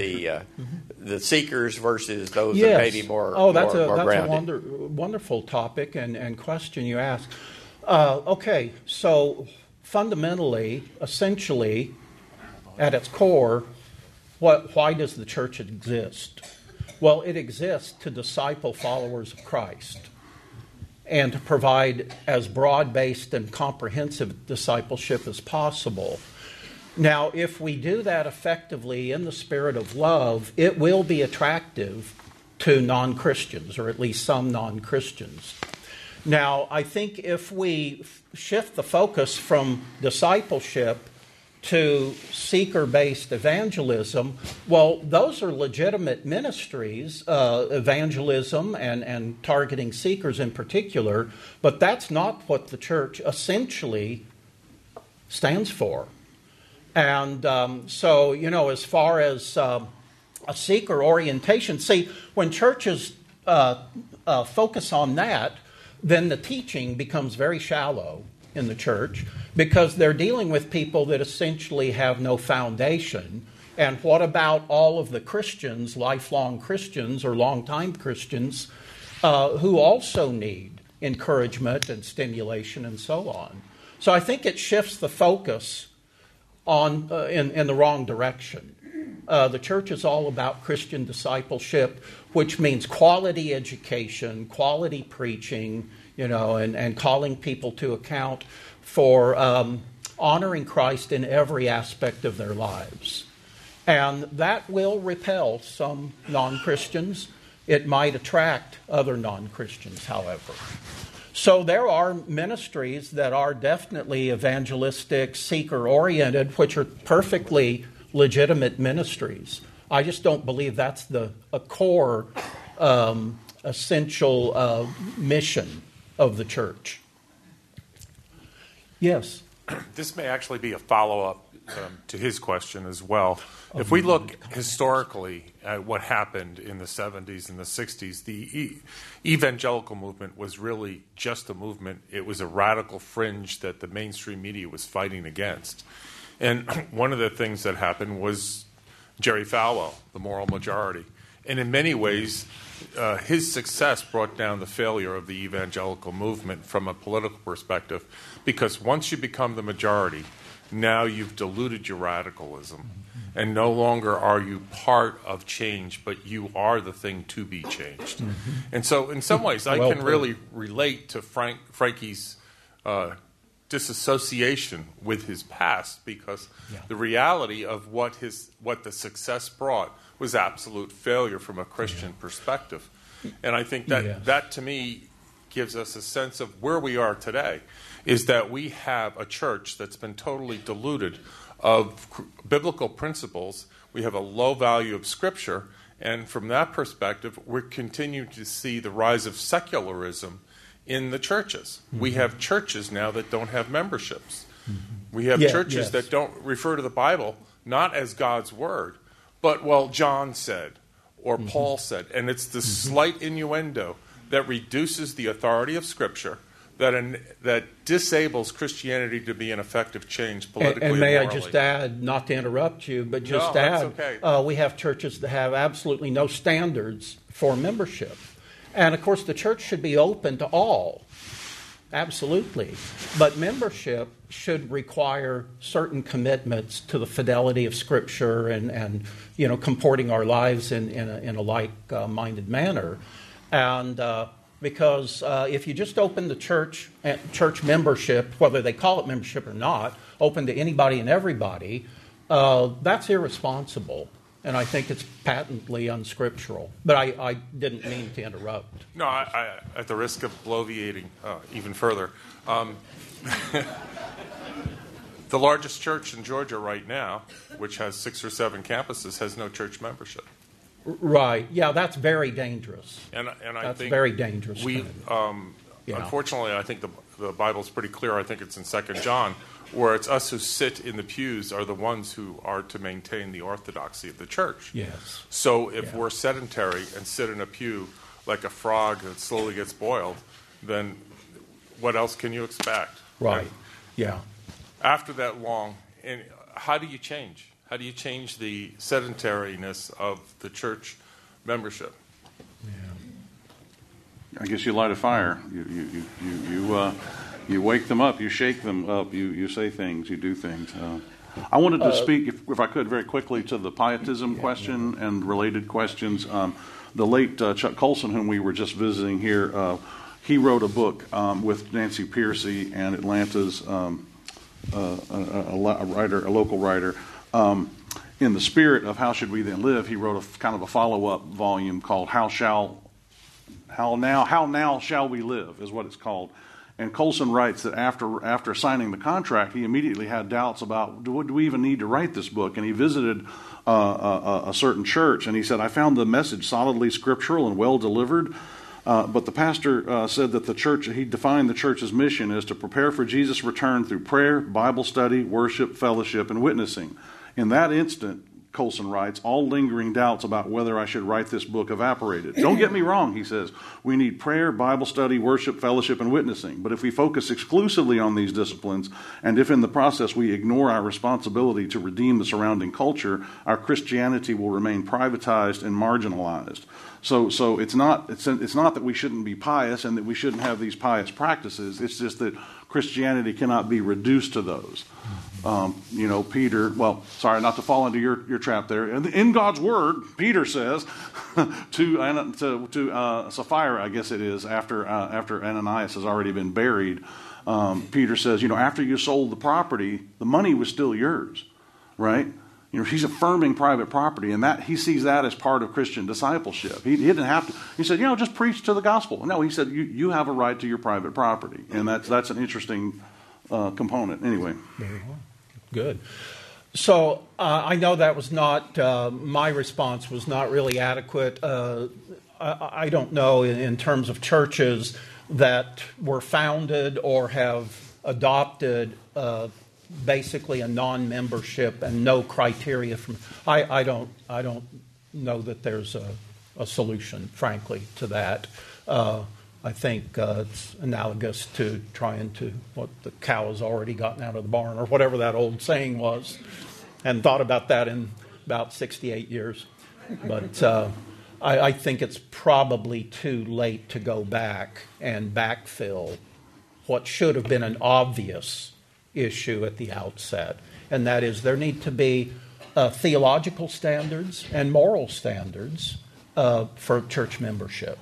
S6: the seekers versus those that may be more
S1: that's
S6: grounded.
S1: a wonderful topic and question you ask. Okay, so fundamentally, essentially, at its core, why does the church exist? Well, it exists to disciple followers of Christ and to provide as broad-based and comprehensive discipleship as possible. Now, if we do that effectively in the spirit of love, it will be attractive to non-Christians, or at least some non-Christians. Now, I think if we shift the focus from discipleship to seeker-based evangelism, well, those are legitimate ministries, evangelism and targeting seekers in particular, but that's not what the church essentially stands for. And so, as far as a seeker orientation, see, when churches focus on that, then the teaching becomes very shallow in the church because they're dealing with people that essentially have no foundation. And what about all of the Christians, lifelong Christians or longtime Christians, who also need encouragement and stimulation and so on? So I think it shifts the focus on in the wrong direction. The church is all about Christian discipleship, which means quality education, quality preaching, and calling people to account for honoring Christ in every aspect of their lives. And that will repel some non-Christians. It might attract other non-Christians, however. So there are ministries that are definitely evangelistic, seeker-oriented, which are perfectly legitimate ministries. I just don't believe that's a core, essential mission of the church. Yes?
S7: This may actually be a follow-up to his question as well. If we look historically at what happened in the 70s and the 60s, the evangelical movement was really just a movement. It was a radical fringe that the mainstream media was fighting against. And one of the things that happened was Jerry Falwell, the moral majority. And in many ways, his success brought down the failure of the evangelical movement from a political perspective, because once you become the majority, now you've diluted your radicalism, and no longer are you part of change, but you are the thing to be changed. And so in some ways, I can really relate to Frankie's disassociation with his past, because the reality of what the success brought was absolute failure from a Christian perspective. And I think that to me gives us a sense of where we are today is that we have a church that's been totally diluted of biblical principles. We have a low value of Scripture, and from that perspective, we're continuing to see the rise of secularism in the churches. Mm-hmm. We have churches now that don't have memberships. Mm-hmm. We have churches that don't refer to the Bible not as God's Word, but, well, John said, or Paul said. And it's the slight innuendo that reduces the authority of Scripture, that disables Christianity to be an effective change politically and
S1: may
S7: morally.
S1: I just add, not to interrupt you, but just
S7: add,
S1: okay. We have churches that have absolutely no standards for membership. And, of course, the church should be open to all, absolutely. But membership should require certain commitments to the fidelity of Scripture and comporting our lives in a like-minded manner. And because if you just open the church membership, whether they call it membership or not, open to anybody and everybody, that's irresponsible. And I think it's patently unscriptural. But I didn't mean to interrupt.
S7: No, I at the risk of bloviating even further, the largest church in Georgia right now, which has 6 or 7 campuses, has no church membership.
S1: Right. Yeah, that's very dangerous.
S7: And I think
S1: very dangerous.
S7: Unfortunately, I think the Bible's pretty clear. I think it's in 2 John, where it's us who sit in the pews are the ones who are to maintain the orthodoxy of the church.
S1: Yes.
S7: So if we're sedentary and sit in a pew like a frog that slowly gets boiled, then what else can you expect?
S1: Right.
S7: And
S1: yeah.
S7: After that long, and how do you change? How do you change the sedentariness of the church membership?
S2: I guess you light a fire. You wake them up. You shake them up. You say things. You do things. I wanted to speak, if I could, very quickly to the pietism question and related questions. The late Chuck Colson, whom we were just visiting here, he wrote a book with Nancy Pearcey and Atlanta's a local writer. In the spirit of How Should We Then Live, he wrote a kind of a follow-up volume called How Now Shall We Live, is what it's called. And Colson writes that after signing the contract, he immediately had doubts about, do we even need to write this book? And he visited a certain church, and he said, I found the message solidly scriptural and well delivered. But the pastor said that the church, he defined the church's mission as to prepare for Jesus' return through prayer, Bible study, worship, fellowship, and witnessing. In that instant, Colson writes, all lingering doubts about whether I should write this book evaporated. Don't get me wrong, he says. We need prayer, Bible study, worship, fellowship, and witnessing. But if we focus exclusively on these disciplines, and if in the process we ignore our responsibility to redeem the surrounding culture, our Christianity will remain privatized and marginalized. So it's not that we shouldn't be pious and that we shouldn't have these pious practices. It's just that Christianity cannot be reduced to those. Peter, well, sorry, not to fall into your trap there. In God's Word, Peter says to Sapphira, I guess it is, after Ananias has already been buried, Peter says, after you sold the property, the money was still yours, right? He's affirming private property, and that he sees that as part of Christian discipleship. He didn't have to. He said, just preach to the gospel. No, he said, you have a right to your private property, and that's an interesting component. Anyway,
S1: very well, good. So I know that was not my response was not really adequate. I don't know in terms of churches that were founded or have adopted basically a non-membership and no criteria from. I don't know that there's a solution, frankly, to that. I think it's analogous to trying to what the cow has already gotten out of the barn, or whatever that old saying was, and thought about that in about 68 years. But I think it's probably too late to go back and backfill what should have been an obvious issue at the outset, and that is there need to be theological standards and moral standards for church membership.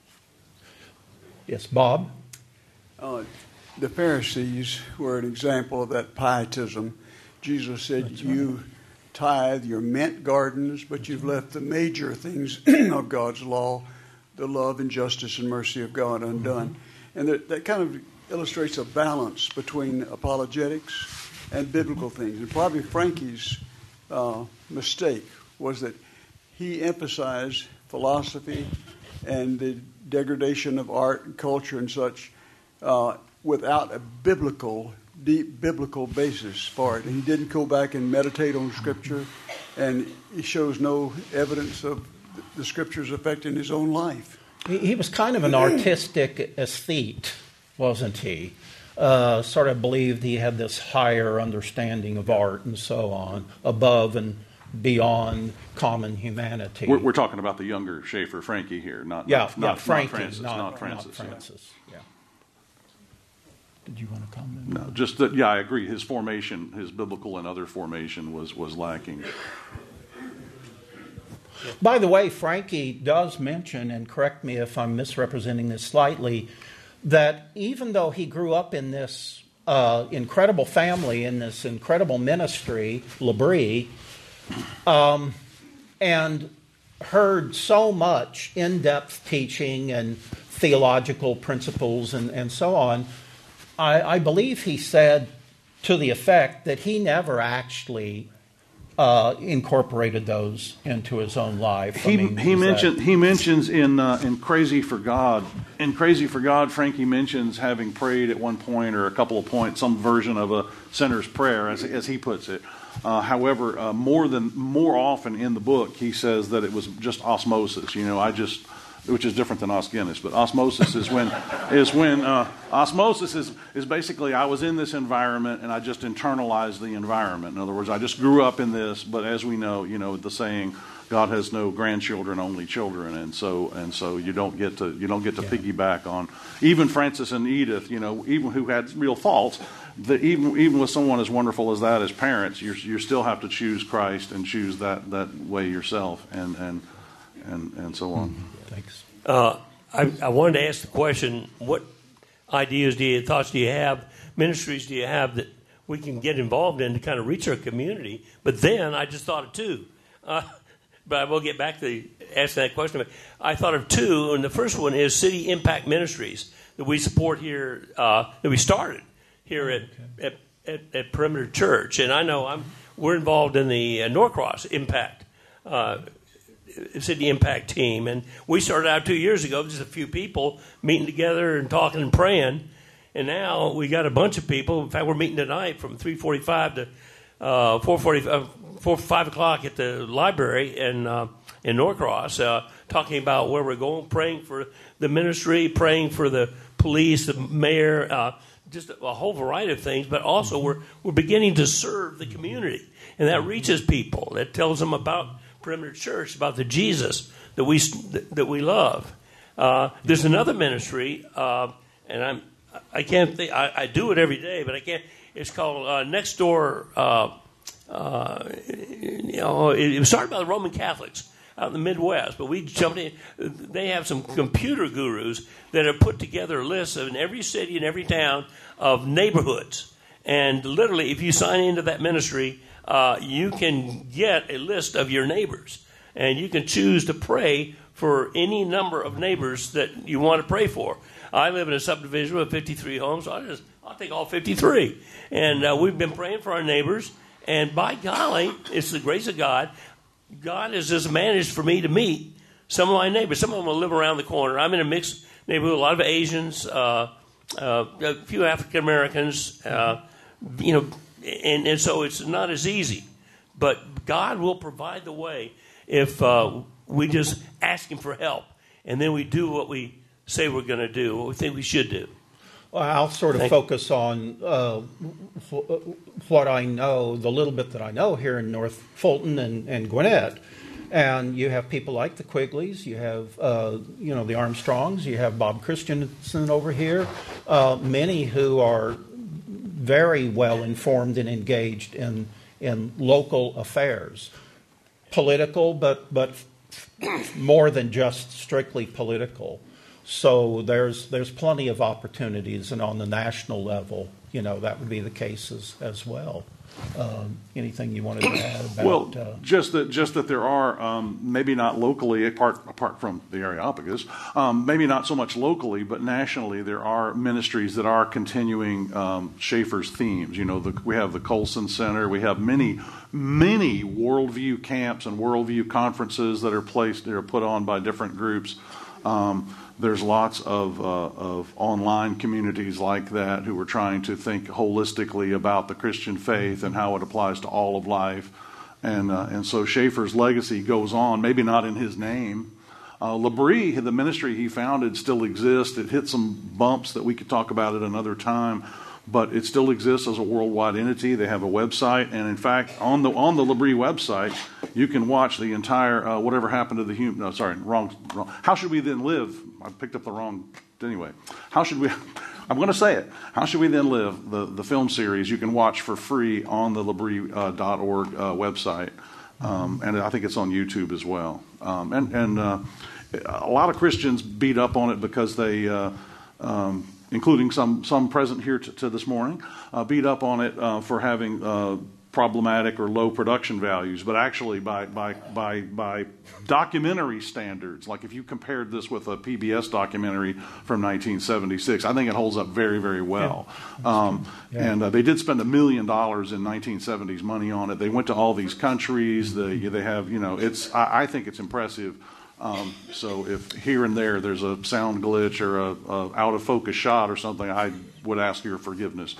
S1: Yes, Bob?
S8: The Pharisees were an example of that pietism. Jesus said, you tithe your mint gardens, but you've left the major things of God's law, the love and justice and mercy of God, undone. And that kind of illustrates a balance between apologetics and biblical things. And probably Frankie's mistake was that he emphasized philosophy and the degradation of art and culture and such without a deep biblical basis for it. And he didn't go back and meditate on Scripture, and he shows no evidence of the Scriptures affecting his own life.
S1: He was kind of an artistic aesthete, wasn't he? Sort of believed he had this higher understanding of art and so on, above and beyond common humanity.
S2: We're talking about the younger Schaeffer, Frankie here, not
S1: Frankie,
S2: Francis.
S1: Not Francis. Yeah. Did you want to comment?
S2: No, just that. Yeah, I agree. His formation, his biblical and other formation, was lacking.
S1: By the way, Frankie does mention, and correct me if I'm misrepresenting this slightly, that even though he grew up in this incredible family, in this incredible ministry, L'Abri, and heard so much in-depth teaching and theological principles and so on, I believe he said to the effect that he never actually incorporated those into his own life.
S2: He mentions in Crazy for God. In Crazy for God, Frankie mentions having prayed at one point or a couple of points some version of a sinner's prayer, as he puts it. However, more often in the book, he says that it was just osmosis. Which is different than osgenis, but osmosis is when osmosis is basically I was in this environment and I just internalized the environment. In other words, I just grew up in this, but as we know, the saying, God has no grandchildren, only children, and so you don't get to piggyback on even Francis and Edith, even who had real faults. Even with someone as wonderful as that as parents, you still have to choose Christ and choose that way yourself, and so on.
S1: Thanks.
S9: I wanted to ask the question: what ideas thoughts do you have, ministries do you have that we can get involved in to kind of reach our community? But then I just thought of two. But I will get back to asking that question. But I thought of two, and the first one is City Impact Ministries that we support here, that we started here at Perimeter Church. And I know we're involved in the Norcross Impact City Impact team, and we started out 2 years ago, just a few people meeting together and talking and praying, and now we got a bunch of people. In fact, we're meeting tonight from 3:45 to 5 o'clock at the library in Norcross, talking about where we're going, praying for the ministry, praying for the police, the mayor, just a whole variety of things. But also we're beginning to serve the community, and that reaches people. That tells them about Perimeter Church, about the Jesus that we love. There's another ministry, and I can't think. I do it every day, but I can't. It's called Next Door. It was started by the Roman Catholics out in the Midwest, but we jumped in. They have some computer gurus that have put together a list in every city and every town of neighborhoods, and literally, if you sign into that ministry, you can get a list of your neighbors, and you can choose to pray for any number of neighbors that you want to pray for. I live in a subdivision with 53 homes, so I'll take all 53. And we've been praying for our neighbors, and by golly, it's the grace of God. God has just managed for me to meet some of my neighbors. Some of them will live around the corner. I'm in a mixed neighborhood, a lot of Asians, a few African Americans, and so it's not as easy. But God will provide the way if we just ask Him for help, and then we do what we say we're going to do, what we think we should do.
S1: Well, I'll sort of focus on what I know, the little bit that I know here in North Fulton and Gwinnett. And you have people like the Quigleys, you have the Armstrongs, you have Bob Christensen over here, many who are very well informed and engaged in local affairs, political, but more than just strictly political. So there's plenty of opportunities, and on the national level that would be the case as well. Anything you wanted to add about?
S2: Well, just that there are maybe not locally, apart from the Areopagus, maybe not so much locally, but nationally, there are ministries that are continuing Schaeffer's themes. We have the Colson Center. We have many worldview camps and worldview conferences that are put on by different groups. There's lots of online communities like that who are trying to think holistically about the Christian faith and how it applies to all of life. And so Schaeffer's legacy goes on, maybe not in his name. L'Abri, the ministry he founded, still exists. It hit some bumps that we could talk about at another time, but it still exists as a worldwide entity. They have a website, and in fact, on the L'Abri website, you can watch the entire Whatever Happened to the Human. No, sorry, wrong. How Should We Then Live? I picked up the wrong. Anyway, how should we? I'm going to say it. How Should We Then Live? The film series you can watch for free on the L'Abri.org website, and I think it's on YouTube as well. And a lot of Christians beat up on it because they. Including some present here to this morning, beat up on it for having problematic or low production values. But actually, by documentary standards, like if you compared this with a PBS documentary from 1976, I think it holds up very, very well. And they did spend $1 million in 1970s money on it. They went to all these countries. They have, I think it's impressive. So if here and there's a sound glitch or a out of focus shot or something, I would ask your forgiveness.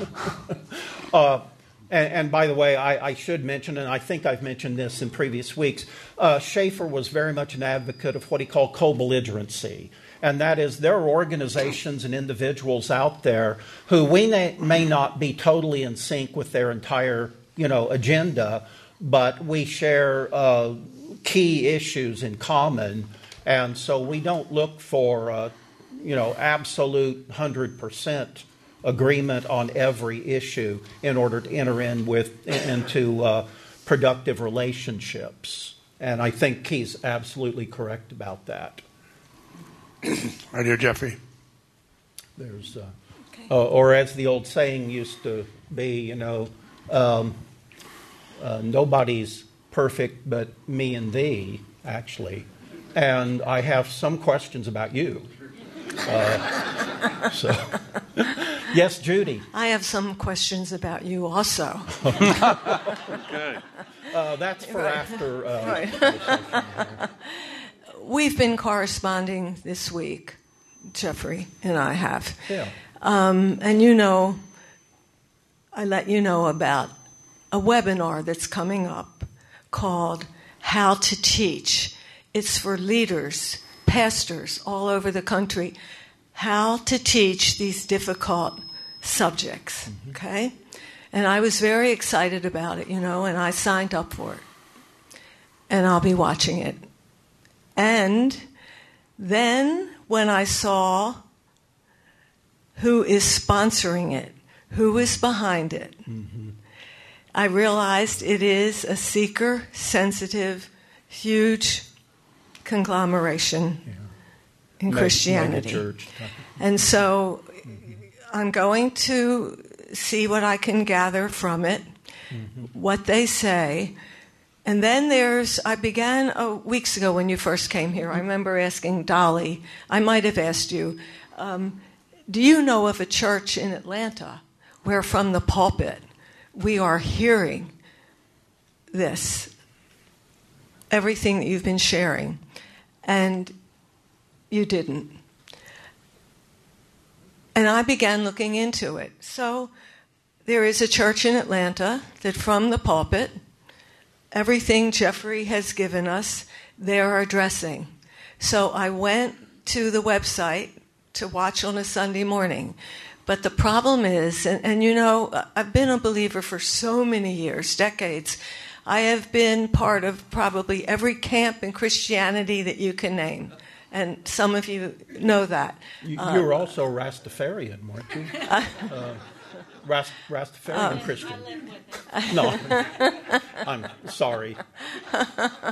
S1: And by the way, I should mention, and I think I've mentioned this in previous weeks, Schaeffer was very much an advocate of what he called co-belligerency. And that is, there are organizations and individuals out there who we may not be totally in sync with their entire, agenda, but we share key issues in common, and so we don't look for absolute 100% agreement on every issue in order to enter into productive relationships. And I think he's absolutely correct about that.
S10: Right here, Jeffrey.
S1: There's, or as the old saying used to be, nobody's perfect but me and thee, actually. And I have some questions about you. Yes, Judy.
S11: I have some questions about you also.
S2: Okay.
S1: That's for after.
S11: Right. We've been corresponding this week, Jeffrey and I have.
S1: Yeah.
S11: And I let you know about a webinar that's coming up called How to Teach. It's for leaders, pastors all over the country, how to teach these difficult subjects, okay? And I was very excited about it, and I signed up for it. And I'll be watching it. And then when I saw who is sponsoring it, who is behind it, I realized it is a seeker-sensitive, huge conglomeration in Christianity.
S1: Church.
S11: And so I'm going to see what I can gather from it, what they say. And then I began weeks ago when you first came here. I remember asking Dolly, I might have asked you, do you know of a church in Atlanta where from the pulpit we are hearing this, everything that you've been sharing? And you didn't. And I began looking into it. So there is a church in Atlanta that from the pulpit, everything Jeffrey has given us, they're addressing. So I went to the website to watch on a Sunday morning. But the problem is, and I've been a believer for so many years, decades. I have been part of probably every camp in Christianity that you can name. And some of you know that.
S1: You were also Rastafarian, weren't you? Rastafarian Christian. No, I'm sorry.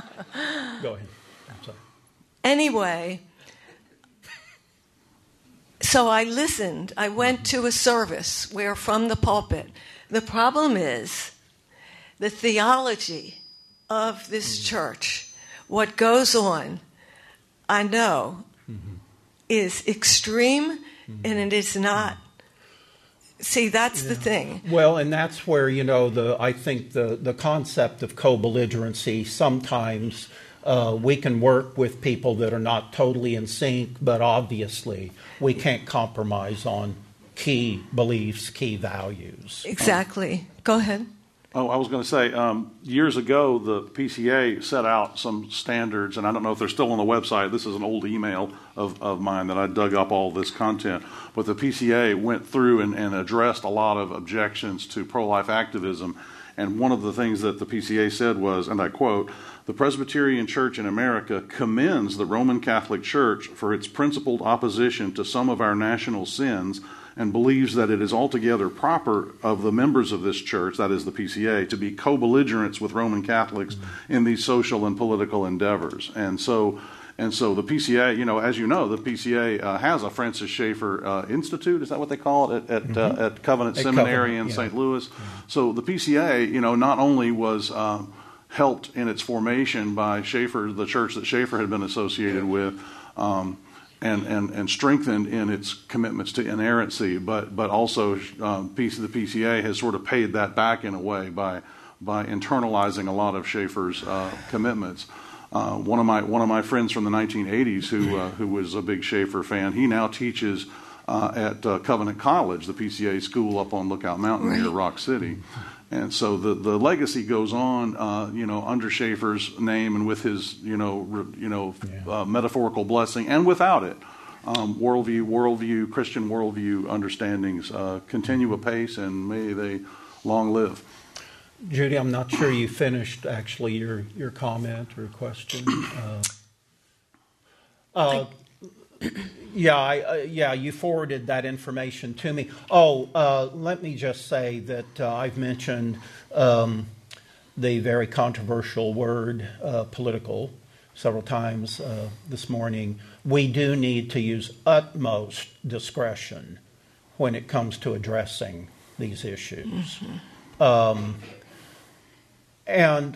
S1: Go ahead. I'm sorry.
S11: Anyway, So I listened. I went to a service where from the pulpit. The problem is the theology of this church, what goes on, I know, is extreme, and it is not. See, that's the thing.
S1: Well, and that's where, I think the concept of co-belligerency, sometimes we can work with people that are not totally in sync, but obviously we can't compromise on key beliefs, key values.
S11: Exactly. Go ahead.
S2: Oh, I was going to say, years ago, the PCA set out some standards, and I don't know if they're still on the website. This is an old email of mine that I dug up all this content. But the PCA went through and addressed a lot of objections to pro-life activism. And one of the things that the PCA said was, and I quote, "The Presbyterian Church in America commends the Roman Catholic Church for its principled opposition to some of our national sins, and believes that it is altogether proper of the members of this church," that is the PCA, "to be co-belligerents with Roman Catholics in these social and political endeavors." And so the PCA, as you know, the PCA has a Francis Schaeffer Institute. Is that what they call it at Covenant Seminary in St. Louis? So the PCA, not only was helped in its formation by Schaeffer, the church that Schaeffer had been associated with, and strengthened in its commitments to inerrancy, but also the PCA has sort of paid that back in a way by internalizing a lot of Schaeffer's commitments. One of my friends from the 1980s who was a big Schaeffer fan, he now teaches at Covenant College, the PCA school up on Lookout Mountain near Rock City. And so the legacy goes on, under Schaeffer's name and with his, metaphorical blessing, and without it. Christian worldview understandings continue apace, and may they long live.
S1: Judy, I'm not sure you finished actually your comment or question. You forwarded that information to me. Let me just say that I've mentioned the very controversial word political several times this morning. We do need to use utmost discretion when it comes to addressing these issues. And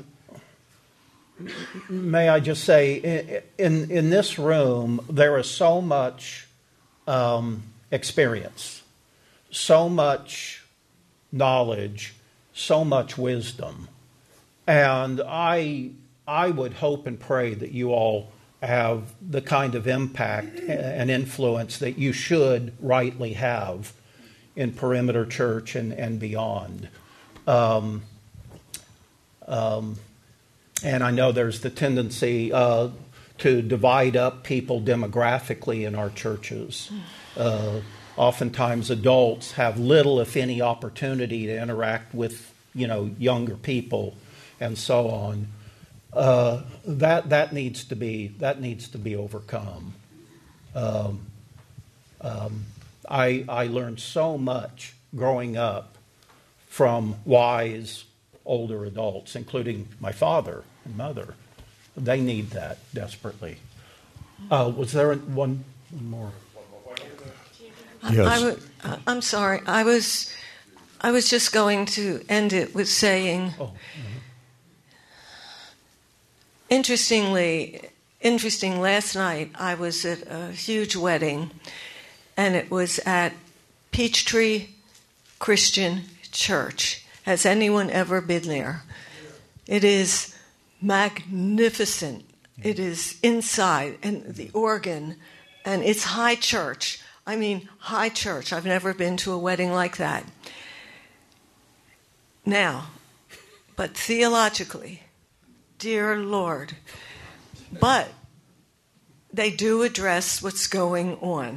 S1: may I just say, in this room, there is so much experience, so much knowledge, so much wisdom. And I would hope and pray that you all have the kind of impact and influence that you should rightly have in Perimeter Church and beyond. And I know there's the tendency to divide up people demographically in our churches. Oftentimes adults have little, if any, opportunity to interact with, younger people and so on. That needs to be overcome. I learned so much growing up from wise older adults, including my father and mother. They need that desperately. Was there one more?
S11: Yes. I'm sorry. I was just going to end it with saying, interesting, last night I was at a huge wedding, and it was at Peachtree Christian Church. Has anyone ever been there? It is magnificent. It is inside, and the organ, and it's high church. I mean, high church. I've never been to a wedding like that. Now, but theologically, dear Lord, but they do address what's going on.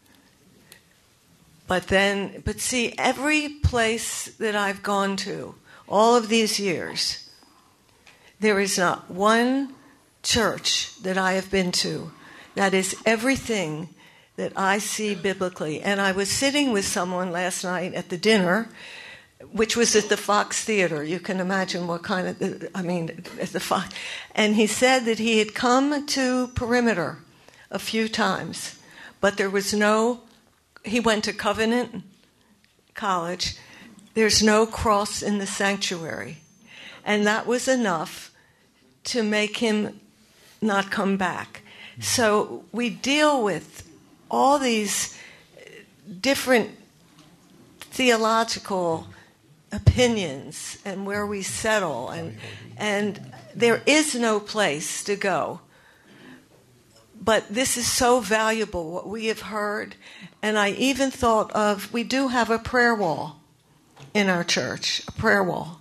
S11: But see, every place that I've gone to, all of these years, there is not one church that I have been to that is everything that I see biblically. And I was sitting with someone last night at the dinner, which was at the Fox Theater. You can imagine what kind of, at the Fox. And he said that he had come to Perimeter a few times, but there was no he went to Covenant College. There's no cross in the sanctuary. And that was enough to make him not come back. So we deal with all these different theological opinions and where we settle, and there is no place to go. But this is so valuable, what we have heard. And I even thought of, we do have a prayer wall in our church, a prayer wall,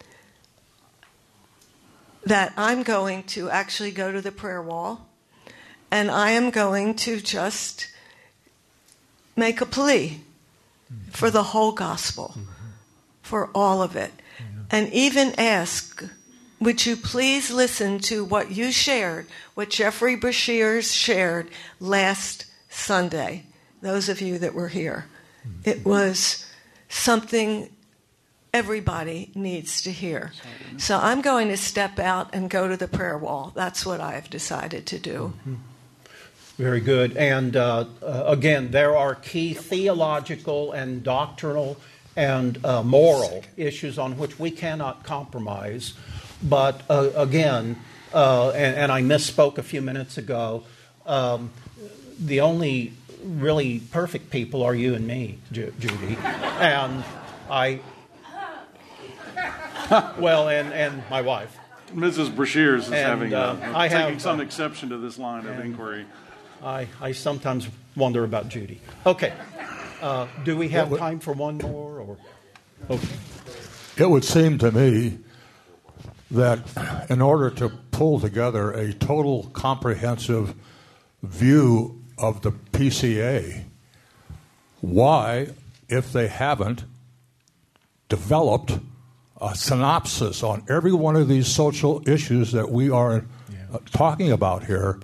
S11: that I'm going to actually go to the prayer wall, and I am going to just make a plea for the whole gospel, for all of it, and even ask, would you please listen to what you shared, what Jeffrey Beshears shared last Sunday, those of you that were here. It was something everybody needs to hear. So I'm going to step out and go to the prayer wall. That's what I've decided to do.
S1: Very good. And again, there are key theological and doctrinal and moral issues on which we cannot compromise. But again, and I misspoke a few minutes ago, the only really perfect people are you and me, Judy. And and my wife.
S2: Mrs. Beshears is taking some
S1: have,
S2: exception to this line of inquiry.
S1: I sometimes wonder about Judy. Okay. Do we have time for one more? Or okay.
S12: It would seem to me that in order to pull together a total comprehensive view of the PCA, why, if they haven't developed a synopsis on every one of these social issues that we are talking about here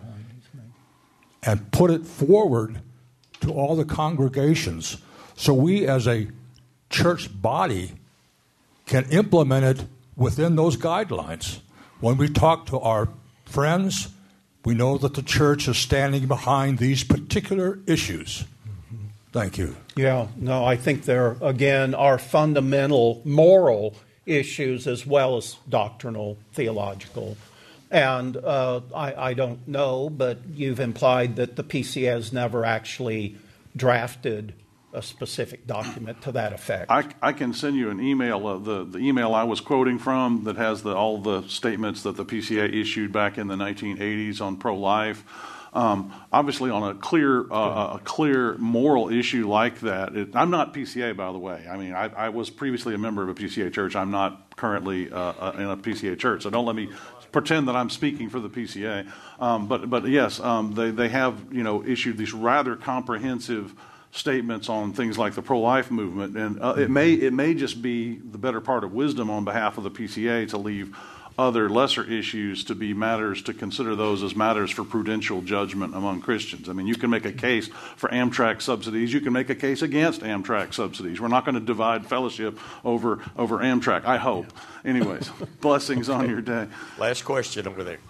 S12: and put it forward to all the congregations so we as a church body can implement it within those guidelines. When we talk to our friends, we know that the church is standing behind these particular issues. Thank you.
S1: Yeah, no, I think there, again, are fundamental moral issues as well as doctrinal, theological. And I don't know, but you've implied that the PCA has never actually drafted a specific document to that effect.
S2: I can send you an email, the email I was quoting from that has all the statements that the PCA issued back in the 1980s on pro-life. Obviously, on a clear moral issue like that, I'm not PCA, by the way. I mean, I was previously a member of a PCA church. I'm not currently in a PCA church, so don't let me pretend that I'm speaking for the PCA. But yes, they have issued these rather comprehensive statements on things like the pro-life movement, and it may just be the better part of wisdom on behalf of the PCA to leave other lesser issues to be matters, to consider those as matters for prudential judgment among Christians. I mean, you can make a case for Amtrak subsidies. You can make a case against Amtrak subsidies. We're not going to divide fellowship over Amtrak, I hope. Anyways, blessings on your day.
S6: Last question over there.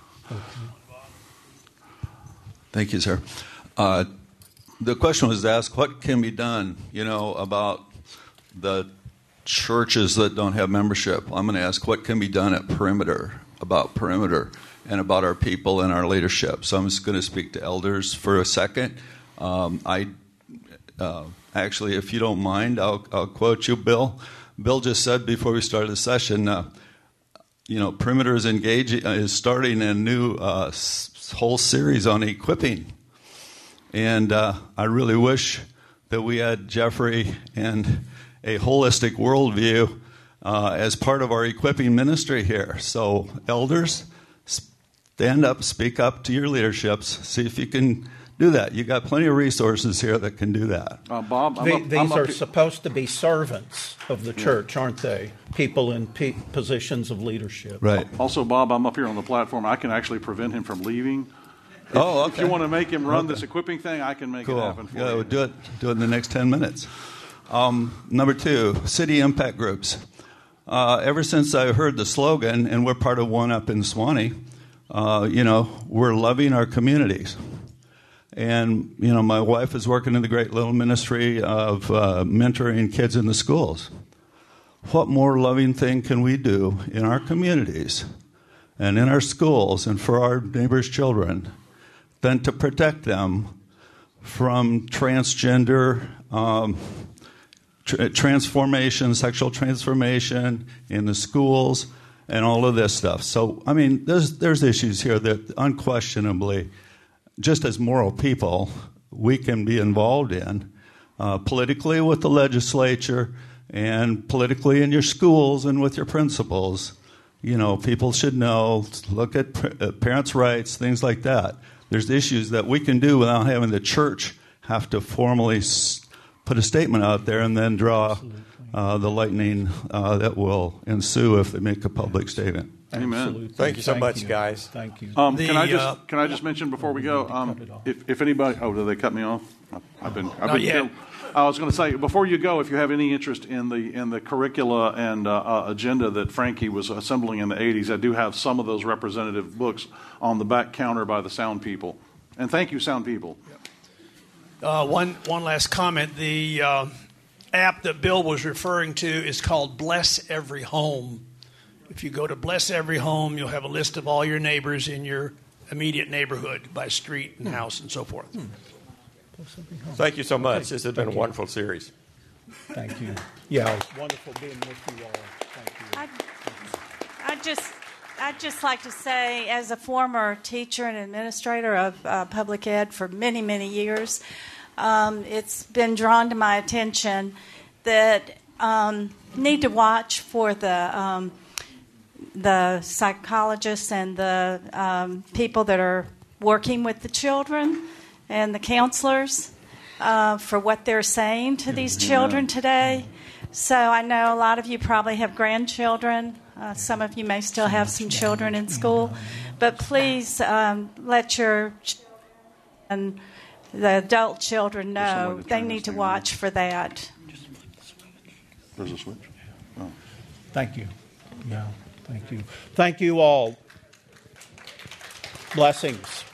S13: Thank you, sir. The question was asked, what can be done, about the churches that don't have membership? I'm going to ask what can be done at Perimeter, and about our people and our leadership. So I'm just going to speak to elders for a second. Actually, if you don't mind, I'll quote you, Bill. Bill just said before we started the session, Perimeter is starting a new whole series on equipping. And I really wish that we had Jeffrey and a holistic worldview as part of our equipping ministry here. So, elders, stand up, speak up to your leaderships. See if you can do that. You got plenty of resources here that can do that.
S2: Bob,
S1: these are supposed to be servants of the church, aren't they? People in positions of leadership.
S13: Right.
S2: Also, Bob, I'm up here on the platform. I can actually prevent him from leaving.
S13: Okay.
S2: If you want to make him run this equipping thing, I can make it happen for you.
S13: We'll do it in the next 10 minutes. Number 2, city impact groups. Ever since I heard the slogan, and we're part of one up in Swanee, we're loving our communities. And, you know, my wife is working in the Great Little Ministry of mentoring kids in the schools. What more loving thing can we do in our communities and in our schools and for our neighbors' children than to protect them from transgender transformation, sexual transformation in the schools, and all of this stuff. So, I mean, there's issues here that unquestionably, just as moral people, we can be involved in politically with the legislature and politically in your schools and with your principals. You know, people should know, look at parents' rights, things like that. There's issues that we can do without having the church have to formally put a statement out there and then draw the lightning that will ensue if they make a public statement.
S2: Amen.
S1: Absolutely.
S6: Thank you so much, guys.
S1: Thank you.
S2: Can I just mention before we go, if anybody, did they cut me off? I've been
S10: yet.
S2: I was going to say, before you go, if you have any interest in the curricula and agenda that Frankie was assembling in the 80s, I do have some of those representative books on the back counter by the sound people. And thank you, sound people.
S10: One last comment. The app that Bill was referring to is called Bless Every Home. If you go to Bless Every Home, you'll have a list of all your neighbors in your immediate neighborhood by street and house and so forth.
S6: Thank you so much. This has been a wonderful series.
S1: Thank you. Yeah, wonderful being with you all. Thank you.
S14: I'd just like to say, as a former teacher and administrator of public ed for many, many years, it's been drawn to my attention that need to watch for the psychologists and the people that are working with the children and the counselors for what they're saying to these children today. So I know a lot of you probably have grandchildren. Some of you may still have some children in school. But please let your and the adult children know they need to watch for that.
S2: There's a switch. Oh.
S1: Thank you. Yeah, thank you. Thank you all. Blessings.